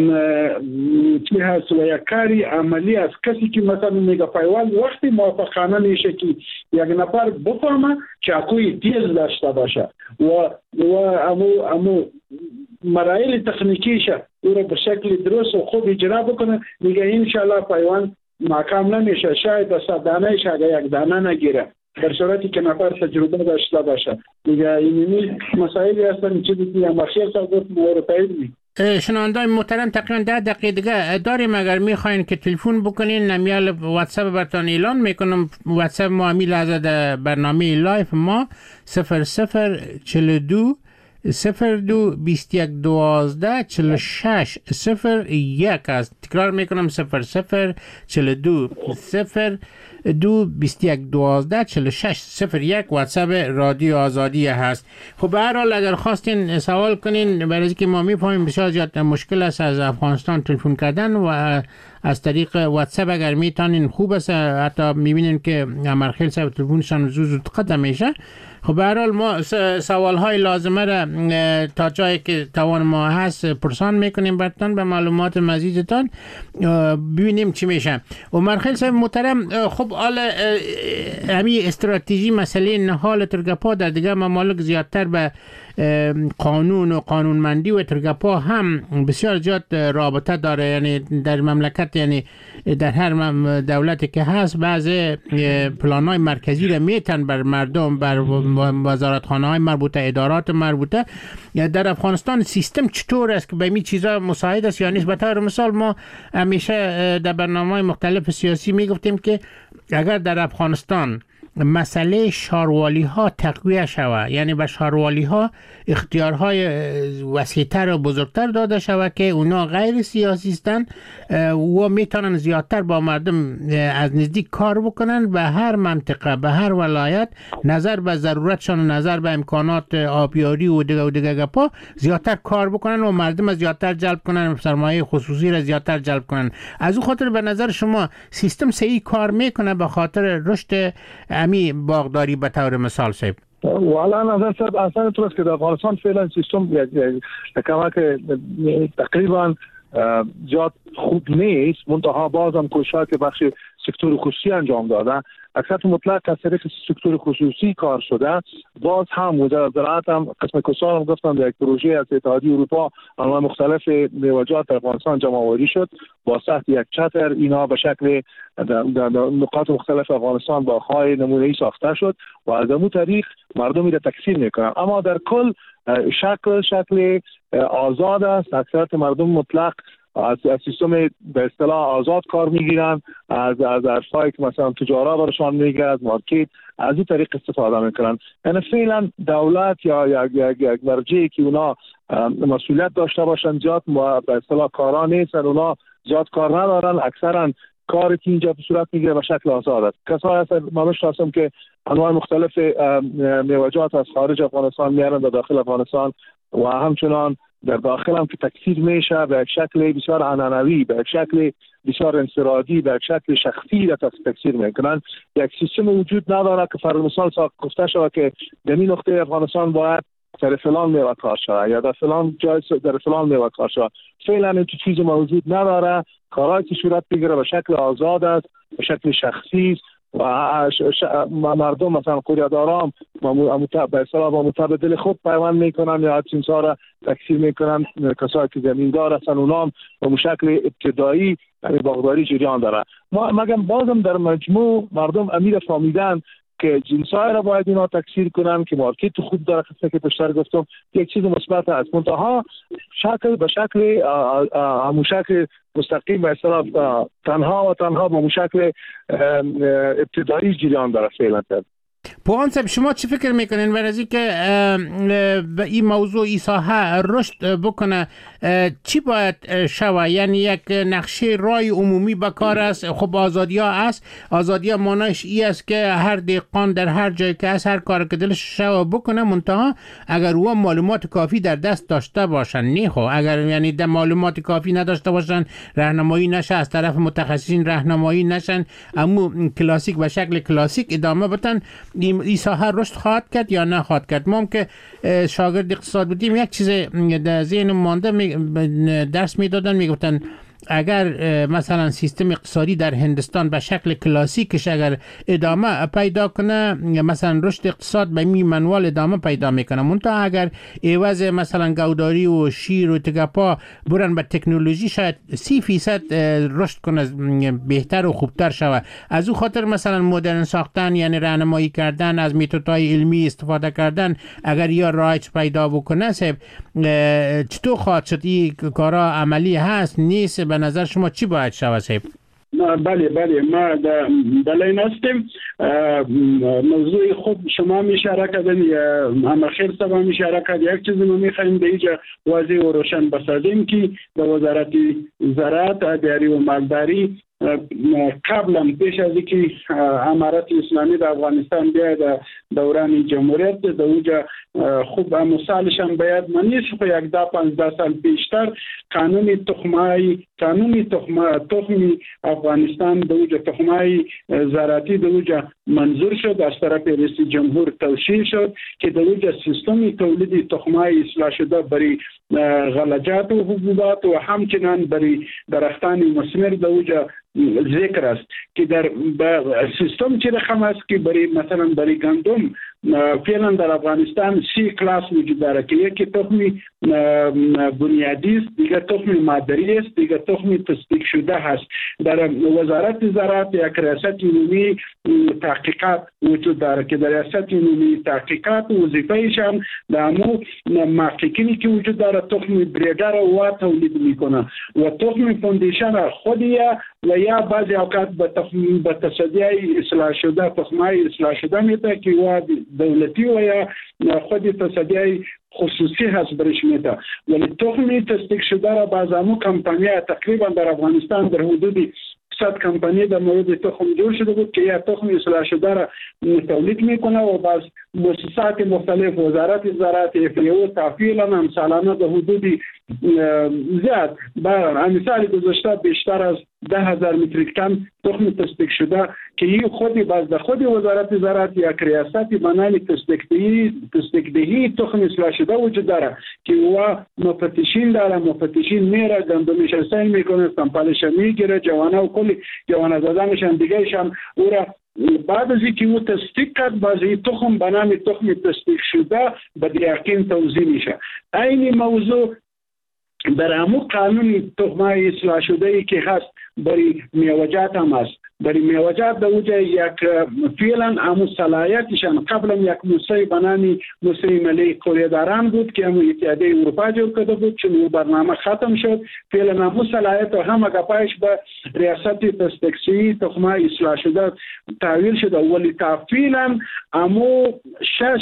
[SPEAKER 2] چی هست و یک کاری عملی است. کسی که مثلا میگه پیوند وقتی موافقانه میشه که یک نفر بفهمه چاکوی تیز داشته باشه و و امو امو مراحل تکنیکیشه او را به شکل درست و خوب اجرا بکنه، میگه انشالله پیوند ناکام نمیشه. شاید از دانه شاید یک دانه نگیره در صورتی که نفر تجربه داشته باشه. دیگه این مسائلی هستن چیزی که هم بخیر صاحب مورد می
[SPEAKER 1] شنوندای محترم تقریبا ده دقیقه دیگه داریم. اگر میخواین که تلفن بکنین نمیال واتساپ براتون اعلان میکنم. واتساپ ما امیل از برنامه لایف ما صفر صفر چهل و دو صفر دو بیست یک دوازده چهل شش صفر یک است. تکرار میکنم صفر صفر چهل دو صفر دو بیست یک دوازده چهل شش صفر یک واتساپ رادیو آزادی هست. خب به هر حال اگر خواستین سوال کنین، برای اینکه ما میفهمیم بسیار زیاد مشکل است از افغانستان تلفن کردن و از طریق واتساپ اگر میتونین خوب است. حتی میبینین که امرخیل صاحب تلفنشان زود زود قطع میشه. خب به هر حال ما سوال های لازمه را تا جایی که توان ما هست پرسان میکنیم براتون به معلومات مزیدتان ببینیم چی میشه. امرخیل صاحب محترم، خب حالا همین استراتژی مسئله نهال ترگپا در دیگه ممالک زیادتر به قانون و قانونمندی و ترگپا هم بسیار زیاد رابطه داره. یعنی در مملکت، یعنی در هر دولتی که هست بعضی پلان‌های مرکزی را میتن بر مردم، بر وزارتخانه‌های مربوطه، ادارات مربوطه. در افغانستان سیستم چطور است که به این چیزا مساعد است یا نیست؟ به طور مثال ما همیشه در برنامه‌های مختلف سیاسی میگفتیم که اگر در افغانستان مسئله شاروالی ها تقویه شود، یعنی به شاروالی ها اختیارهای وسیع‌تر و بزرگتر داده شود که اونا غیر سیاسی هستند و میتونن زیادتر با مردم از نزدیک کار بکنن، به هر منطقه به هر ولایت نظر به ضرورتشان و نظر به امکانات آبیاری و دیگه و دیگه گپا زیادتر کار بکنن و مردم از زیادتر جلب کنن، سرمایه خصوصی را زیادتر جلب کنن. از اون خاطر به نظر شما سیستم صحیح کار میکنه به خاطر رشد امی باغداری به طور مثال صاحب؟
[SPEAKER 3] والا نظر صاحب اصلا تو است که در افغانستان فعلا سیستم کما که تقریبا زیاد خوب نیست، منتها باز هم کوشش که بخش سکتور خصوصی انجام دادن، اکثر مطلق از طریق سکتور خصوصی کار شده. باز هم وزارت زراعت هم قسم کسان هم گفتن در یک پروژه از اتحادیه اروپا انواع مختلف میوه‌جات در افغانستان جمع آوری شد با تحت یک چتر. اینا به شکل در نقاط مختلف افغانستان با خواهی نمونه‌ای ساخته شد و از اون طریق مردمی را تکثیر میکنن. اما در کل شکل شکل آزاد است. اکثریت مردم مطلق از سیستم به اصطلاح آزاد کار میگیرن، از از ارزهای که مثلا تجارت برشان میگه، از مارکت، از این طریق استفاده میکنن. یعنی فعلا دولت یا یک یک یک مرجعی که اونا مسئولیت داشته باشن زیاد به اصطلاح کارا نیستن، اونا زیاد کار ندارن، اکثرا کاری که اینجا به صورت میگیره به شکل آزاد است. کسایی هستن من شناسم که انواع مختلف میوه‌جات از خارج افغانستان میارن در داخل افغانستان و همچنان در داخل هم که تکثیر میشه به یک شکل بسیار عنعنوی، به یک شکل بسیار انفرادی، به یک شکل شخصی را تکثیر میکنن. یک سیستم وجود نداره که فرض مثال گفته شود که در این نقطه افغانستان باید در فلان میوه کار شود یا در فلان جای در فلان میوه کار شود. فعلا این چیز موجود نداره. کارهایی که صورت بگیره به شکل آزاد است، به شکل شخصی و مردم مثلا قریه‌داران به اصطلاح با متبادل خود پیوند میکنن یا چیزها را تکثیر میکنن. کسایی که زمیندار هستن اونام به شکل ابتدایی یعنی باغداری جریان داره. ما مگم بازم در مجموع مردم امیر فهمیدن که جنسای را باید اینا تکثیر کنن که مارکت خوب داره. خصوصا که پیشتر گفتم یک چیز مثبت است، منتها شکل به شکل همون شکل مستقیم به اصطلاح تنها و تنها به شکل ابتدایی جریان داره فعلا.
[SPEAKER 1] پوان صاحب شما چی فکر میکنین برای از اینکه این موضوع این ساحه رشد بکنه چی باید شود؟ یعنی یک نقشه رای عمومی به کار است. خب آزادی ها است، آزادی ها مانایش ای است که هر دهقان در هر جای که است هر کار که دلش شود بکنه، منتها اگر او معلومات کافی در دست داشته باشن. نه خب اگر یعنی در معلومات کافی نداشته باشن، راهنمایی نشه از طرف متخصصین، راهنمایی نشن، اما کلاسیک به شکل کلاسیک ادامه بدن، این ساحه رشد خواهد کرد یا نه خواهد کرد؟ ما هم که شاگرد اقتصاد بودیم یک چیز در ذهن مانده درس میدادن، میگفتن اگر مثلا سیستم اقتصادی در هندستان به شکل کلاسیکش اگر ادامه پیدا کنه، مثلا رشد اقتصاد به می منوال ادامه پیدا میکنه، منتها اگر عوض مثلا گوداری و شیر و تگپا برن به تکنولوژی شاید سی فیصد رشد کنه، بهتر و خوبتر شود. از او خاطر مثلا مدرن ساختن یعنی راهنمایی کردن، از میتودهای علمی استفاده کردن اگر یا رایج پیدا بکنه صاحب چطور خواهد شد؟ این کارا عملی هست نیست؟ به نظر شما چی باید شود صاحب؟
[SPEAKER 2] بله بله ما در این هستیم. موضوع خوب شما می اشاره کردین، همه خیر صاحب می اشاره کرد. یک چیزی ما میخوایم به اینجا واضح و روشن بسازیم که در وزارت زراعت، آبیاری و مالداری قبلا پیش از اینکه امارت اسلامی در افغانستان بیاید دوران جمهوریت در اونجا خوب مثالش هم باید منیش خو یک ده پانزده سال پیشتر قانون تخمای قانون تخم تخمی افغانستان در اونجا تخمای زراعتی در اونجا منظور شد، از طرف رئیس جمهور توشیح شد که در اونجا سیستم تولید تخمای اصلاح شده برای غلجات و حبوبات و همچنان برای درختان مثمر در اونجا ذکر است که در سیستم چه رقم است که برای مثلا برای گندم فعلا در افغانستان سی کلاس وجود داره که یکی تخم بنیادی است، دیگر تخم مادری است، دیگر تخم تصدیق شده هست. در وزارت زراعت یک ریاست عمومی تحقیقات وجود داره که در ریاست عمومی تحقیقات وظیفه‌شان دامو محققینی که وجود داره تخم بریدر و تولید میکنه و تخم فوندیشن خودی و یا بعضی اوقات به تخم به تصدیه اصلاح شده تخمای اصلاح شده میته که و دولتی و یا خودی تصدیه خصوصی هست برش میده، ولی تخمی تصدیق شده را بعضامو کمپانی تقریبا در افغانستان در حدود صد کمپانی در مورد تخم جور شده بود که یا تخم اصلاح شده را تولید میکنه و بعض مؤسسات مختلف، وزارت زراعت، اف ای او تحویلا هم سالانه به حدود زیاد با مثال گذشته بیشتر از ده هزار متریک تن تخم تصدیق شده که این خودی باز در خود وزارت زراعت یا ریاستی بنای تصدیقدهی تصدیقدهی تخم اصلاح شده وجود داره که او مفتشین داره، مفتشین میره گندمش رسانی میکنه، سامپلش میگیره، جوانه و کلی جوانه زدنشان دیگهشان او را بعد از اینکه او تصدیق کرد باز این تخم به نام تخم تصدیق شده به دیقین توزیع میشه. این موضوع در همون قانون تخمه اصلاح شده ای که هست برای میوجات هم هست. برای میوجات در اوجه یک فعلا همون صلاحیتشان قبلا یک موسیقی بنامی موسیقی ملی کره داران بود که همون اتحادیه اروپا جور کرده بود چون او برنامه ختم شد. فعلا همون صلاحیت و هم اگپایش به ریاست تصدیقی تخمه اصلاح شده تحویل شده ولی تفعیلا همون شش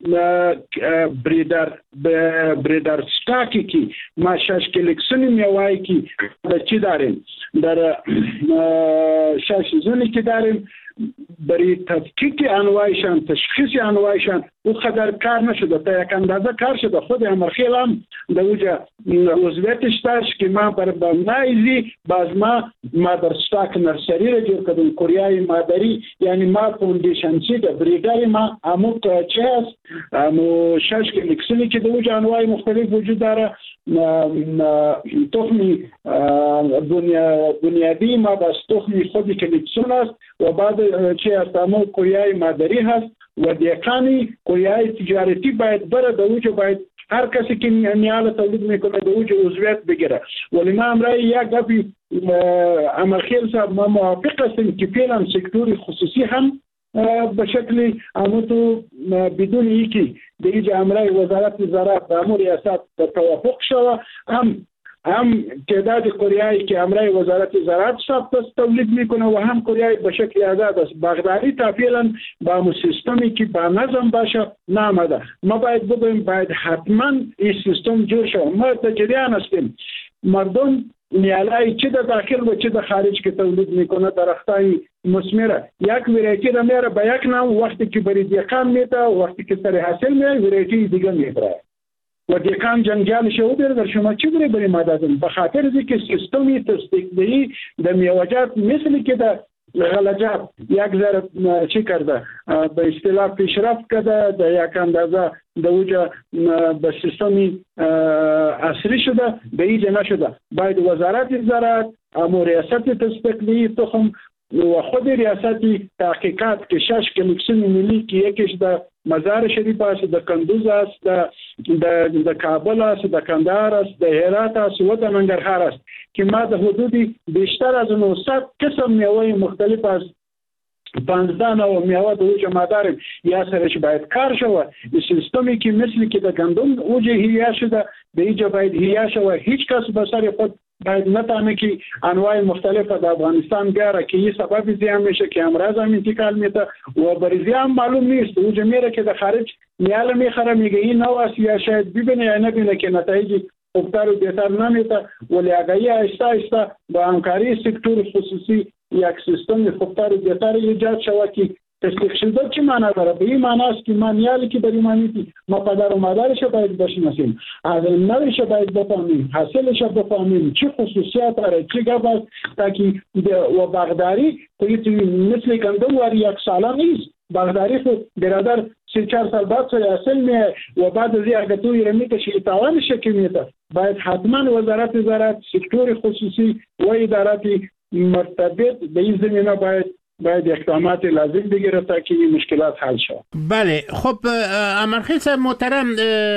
[SPEAKER 2] بریدر بریدر ستاکی که ما شش کلکسونی میوایی که در چی داریم در شش زونی که داریم برای تفکیک انواعشان تشخیص انواعشان او قدر کار نشده تا یک اندازه کار شده. خود امرخیل هم در اوجه عضویتش داشت که ما بر بنایزی باز ما مادر ستاک نرسری را جور کردیم کوریای مادری یعنی ما فوندیشنچی ده بریداری ما همون چه هست همون شش کلکسونی که در اوجه انواع مختلف وجود داره تخمی بنیادی ما بس تخمی خودی کلکسون است و بعد چه هست همون کوریای مادری هست و دیقانی کوریای تجارتی باید بره در اوجه باید هر کسی که نیال تولید میکنه در اوجه عضویت بگیره. ولی ما امرای یک گفی امرخیل صاحب ما موافق هستیم که فعلا سکتور خصوصی هم به شکل اموتو بدون یکی در اینجا امرای وزارت زراعت به امور ریاست توافق شده هم هم تعداد کوریایی که امرای وزارت زراعت صاحب تولید میکنه و هم کوریایی به شکل آزاد است. بغدادی تا فعلا با همون سیستمی که با نظم باشه نامده. ما باید بگویم باید حتما این سیستم جور شد. ما تجریان هستیم مردم نیالای چه در داخل و چه در خارج که تولید میکنه درختای مثمره یک ویرایتی را میاره با یک نام وقتی که بری دیقان میده وقتی که سر حاصل میاره ویرایتی دیگه میبره و دیقان جنجال شو بیره در شما چی بری بری مدادن به خاطر از که سیستمی تصدیق دهی در میوجات مثل که در غلجات یک ذره چی کرده به اصطلاح پیشرفت کرده در یک اندازه در اوجه به سیستمی اصلی شده به ایجا نشده. باید وزارت زراعت امور ریاست تصدیقی تخم و خود ریاستی تحقیقات که شش کلکسون ملی که یکیش در مزار شریف است، در کندوز است، در در کابل است، در کندهار است، در هرات است و در ننگرهار است که ما در حدودی بیشتر از نهصد قسم میوه مختلف است پانزده نوع میوه در اوجه ما داریم. یا سرش باید کار شود. سیستمی که مثل که در گندم اوجه هیا شده به اینجا باید هیا شود. هیچ کس به سر خود باید نتانه که انواع مختلف در افغانستان بیاره که این سبب زیان میشه که امراض هم انتقال میده و بر زیان معلوم نیست. اوجه میره که در خارج میاله میخره میگه این نوع است یا شاید ببینه یا نبینه که نتایج خوبتر و بهتر نمیده. ولی آگاهی آهسته آهسته با همکاری سکتور خصوصی یک سیستم خوبتر و بهتر ایجاد شود که تصدیق شده چی معنی داره؟ به این معنی است که من یالی که بری معنی ما پدر و مادرش باید بشناسیم، از نویش باید بفهمیم، حاصلش بفهمیم، چی خصوصیات داره، چی گپ است تا که و بغداری مثل گندم واری یک ساله نیست. بغداری خود برادر سی چهار سال بعد سر اصل میه و بعد از این اگه توی رمی کشی تاوانش که میده. باید حتما وزارت زراعت سکتور خصوصی و اداراتی مرتبط به این زمینه باید باید اقدامات لازم بگیره تا که این مشکلات حل شد.
[SPEAKER 1] بله خب امرخیل صاحب محترم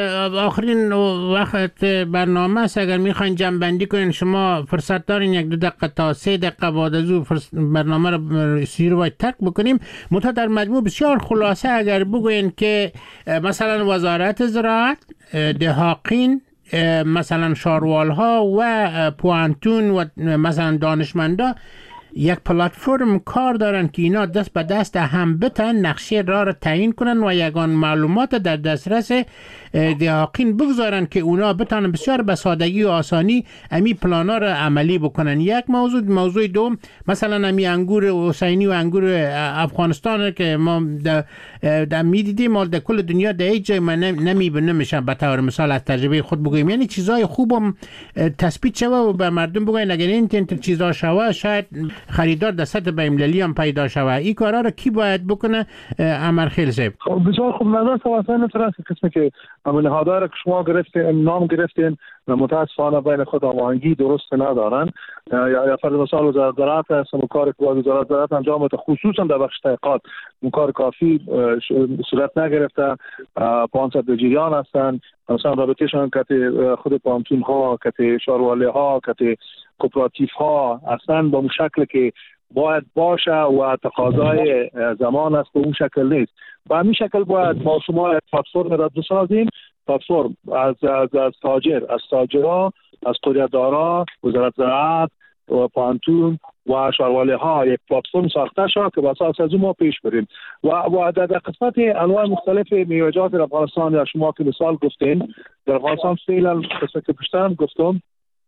[SPEAKER 1] آخرین وقت برنامه است. اگر میخواین جمع بندی کنین شما فرصت دارین یک دو دقیقه تا سه دقیقه بعد از او برنامه رو سی رو باید ترک بکنیم. متا در مجموع بسیار خلاصه اگر بگوین که مثلا وزارت زراعت، دهاقین، مثلا شاروال ها و پوانتون و مثلا دانشمندا یک پلتفرم کار دارن که اینا دست به دست هم بتن نقشه راه را تعیین کنن و یگان معلومات در دسترس دهاقین بگذارن که اونا بتانن بسیار به سادگی و آسانی امی پلانا را عملی بکنن. یک موضوع موضوع دوم مثلا امی انگور حسینی و انگور افغانستان که ما در میدیدیم مال در کل دنیا در هیچ جای ما نمیبینه میشن. به طور مثال از تجربه خود بگویم، یعنی چیزای خوبم تثبیت شوه و به مردم بگوین اگر این چیزا شوه شاید خریدار در سطح بین‌المللی هم پیدا شوه. این کارا رو کی باید بکنه امرخیل صاحب؟
[SPEAKER 3] خب بسیار خوب. نظر سواسان نترس قسمی که نهادها را که شما گرفتین نام گرفتین و متاسفانه بین خود آماهنگی درست ندارن. یا فرض مثال وزارت زراعت است، کار که وزارت زراعت انجام میده خصوصا در بخش تحقیقات اون کار کافی صورت نگرفته. پانصد بجریان هستن مثلا رابطهشان که خود پانتون ها که شارواله ها که کوپراتیف ها اصلا با اون شکل که باید باشه و تقاضای زمان است به اون شکل نیست. با همین شکل باید ما شما پلتفرم را بسازیم، پلتفرم از از از تاجر از تاجرها از قریه‌دارا وزارت زراعت و پانتون و شارواله ها یک پلتفرم ساخته شد که با اساس از ما پیش بریم و و در قسمت انواع مختلف میوه‌جات در افغانستان یا شما که مثال گفتین در افغانستان فعلا قسمت که پشتم گفتم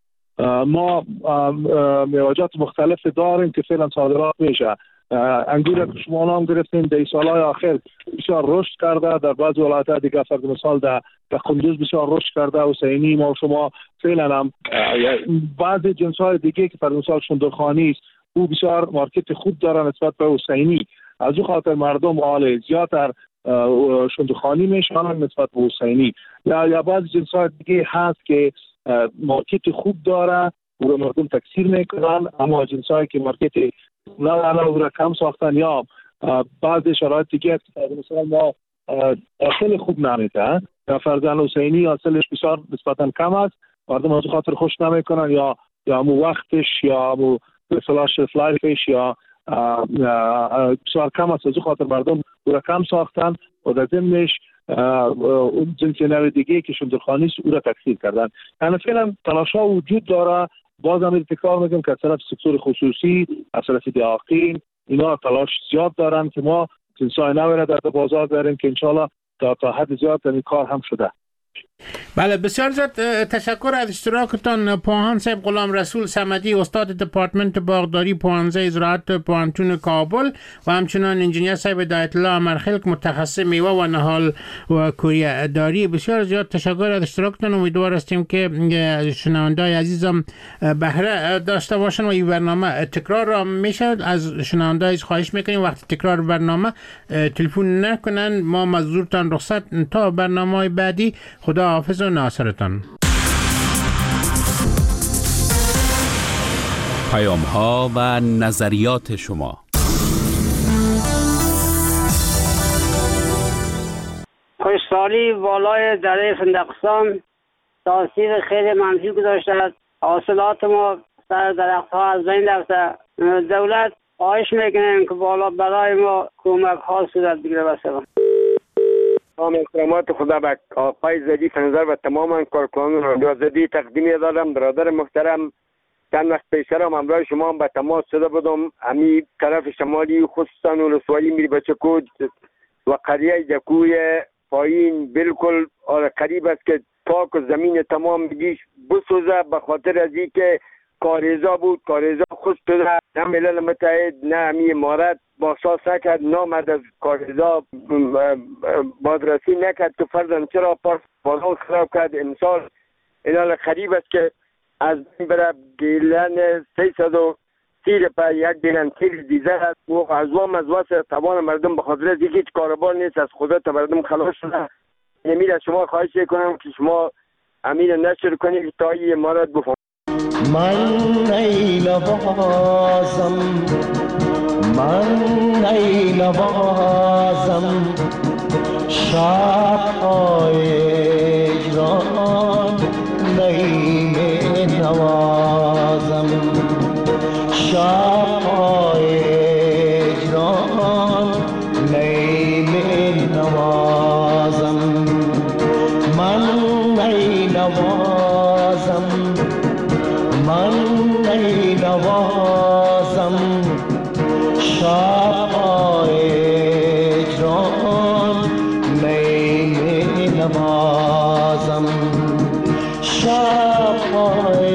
[SPEAKER 3] ما میوه‌جات مختلف داریم که فعلا صادرات میشه. انگور که شما نام گرفتین در سالهای آخر بسیار رشد کرده، در بعض ولایت‌ها دیگه فرض مثال در قندوز بسیار رشد کرده، حسینی ما شما فعلا هم بعضی جنس‌های دیگه که فرض مثال شندرخانی است او بسیار مارکت خوب داره نسبت به حسینی. از او خاطر مردم آل زیادتر شندرخانی میشنن نسبت به حسینی. یا یا بعضی جنس‌های دیگه هست که مارکت خوب داره و مردم تکثیر میکنن، اما جنسایی که مارکت نه علاوه را کم ساختن یا بعض شرایط دیگه مثلا ما اصل خوب نمیده یا فرزند حسینی اصلش بسیار نسبتا کم است، مردم از خاطر خوش نمیکنن یا یا مو وقتش یا مو فلاش لایفش یا بسیار کم است، از خاطر مردم او کم ساختن و در ضمنش اون جنس نوع دیگه که شندرخانی است او را تکثیر کردن. یعنی فعلا تلاش‌ها وجود داره. باز هم تکرار میگم که از طرف سکتور خصوصی از طرف دهاقین اینا تلاش زیاد دارن که ما جنسای نوی را در بازار داریم که انشالله تا تا حد زیاد این کار هم شده.
[SPEAKER 1] بله بسیار زیاد تشکر از اشتراکتان پوهان صاحب غلام رسول صمدی استاد دپارتمنت باغداری پوهنځی زراعت پوهنتون کابل و همچنان انجینیر صاحب هدایت الله امرخیل متخصص میوه و نهال و کوریه داری. بسیار زیاد تشکر از اشتراکتان. امیدوار هستیم که شنونده‌های عزیزم بهره داشته باشن و این برنامه تکرار را میشه. از شنونده‌های خواهش میکنیم وقتی تکرار برنامه تلفن نکنن، ما مزدورتان رخصت تا برنامه‌های بعدی. خدا حافظ و ناصرتان.
[SPEAKER 6] پیام ها و نظریات شما.
[SPEAKER 7] خشکسالی بالای دره فندقستان تاثیر خیلی منفی گذاشته است. حاصلات ما سر درخت ها از بین رفته. دولت خواهش میکنیم که بالا برای ما کمک ها صورت بگیره. بسیار
[SPEAKER 4] تمام احترامات خدا به آقای زدی فنظر و تمام کارکنان رادیو زدی تقدیم دارم. برادر محترم چند وقت پیش را همراه شما به تماس شده بودم. امی طرف شمالی خصوصا ولسوالی میری بچکود و قریه جکوی پایین بالکل قریب است که پاک و زمین تمام بگیش بسوزه به خاطر از این که کاریزا بود. کاریزا خشک شده، نه ملل متحد نه امی امارت باشاس نکرد، نامد از کاریزا بازرسی نکرد که فرزن چرا پاس بازار خراب کرد. امسال اینا خریب است که از این برای گیلن سیصد و سی رپا یک گیلن تیر دیزه هست و از وام از واسه توان مردم به خاطر از هیچ کاربار نیست از خدا تا مردم خلاص شده. امیر از شما خواهش کنم که شما امیر نشر کنید تا این امارت بفهم.
[SPEAKER 8] من ای نوازم من ای نوازم شب‌های اجران نیم نوازم شب‌های اجران نیم نوازم من ای نوازم من ای نوازم نوازم شب‌های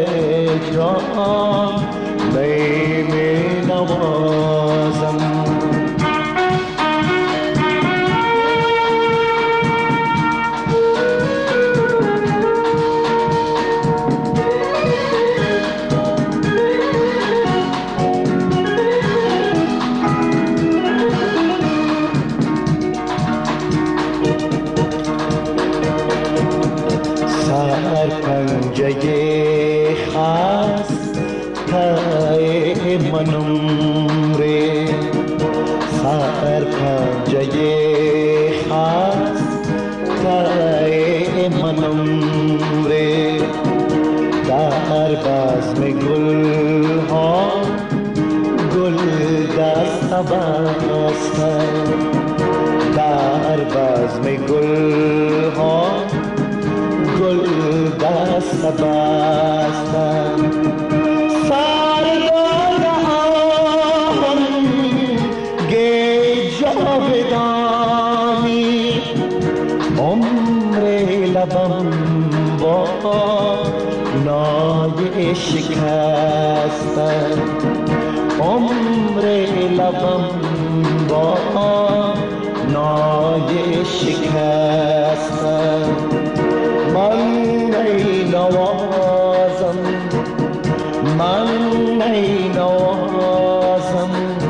[SPEAKER 8] اجرام می می نوازم پنجه خسته منم ره سر پنجه خسته منم ره در بزم گل ها گل دست بسته در بزم گل ها گل دست بستم سرگاه هم گی جاودانی عمر لبم با نای شکستم عمر لبم با نای شکستم من نی نوازم من نی نوازم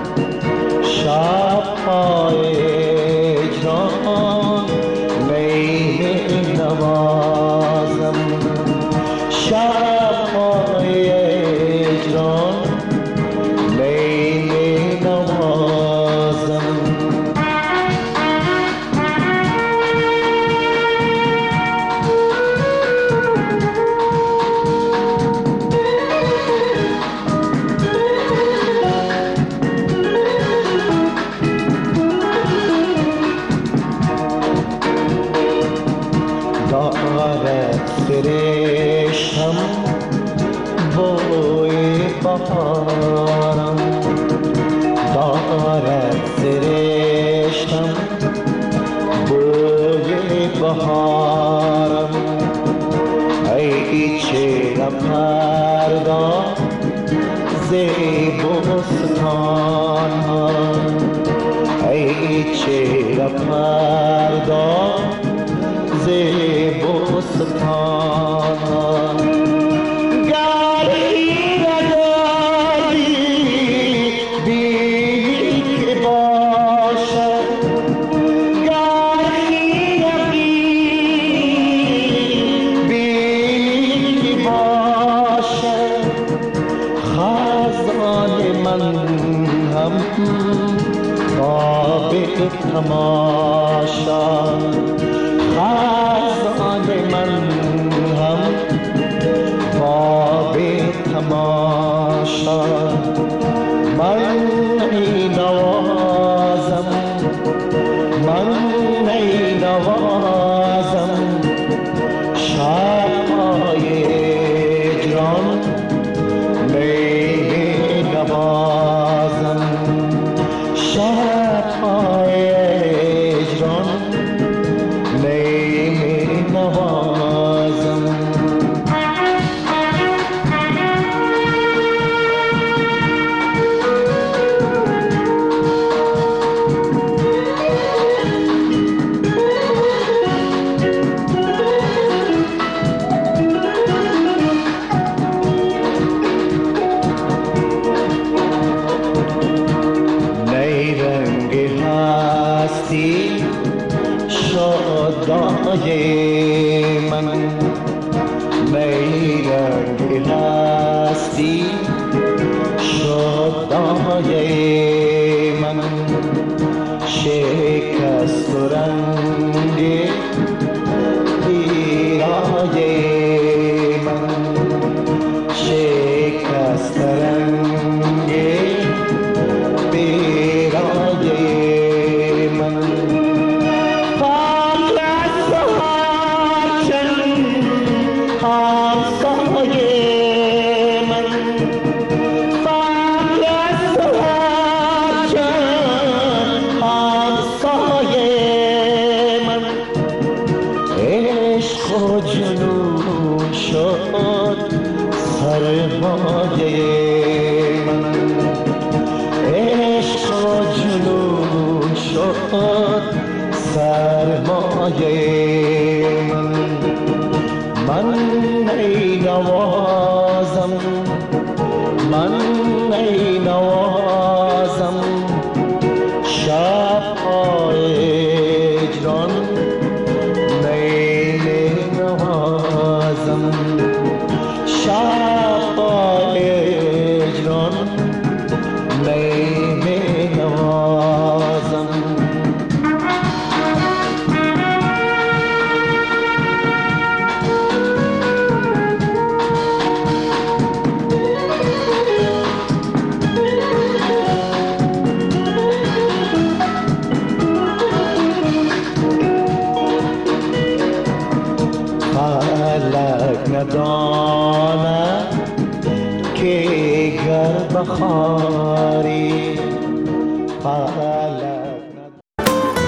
[SPEAKER 8] شب‌های اجرام می نوازم شب‌های اجرام می نوازم فرشتم بوی بهارم دارد فرشتم بوی بهارم ای چهره پردا زیبستان ها ای چهره پردا زیبستان گری نداری بینی که باشد گری نبینی بینی که باشد خزان من هم باب تماشا خزان من هم باب تماشا من نی نوازم من نی نوازم شب‌های اجرام می نوازم شب‌های اجرام می نوازم نیرنگ هستی شادای من نیرنگ هستی شادای من شکست و رنگ پیرای من شکست رنگ پیرای من همسایه سرمایه من من ای نوازم من ای نوازم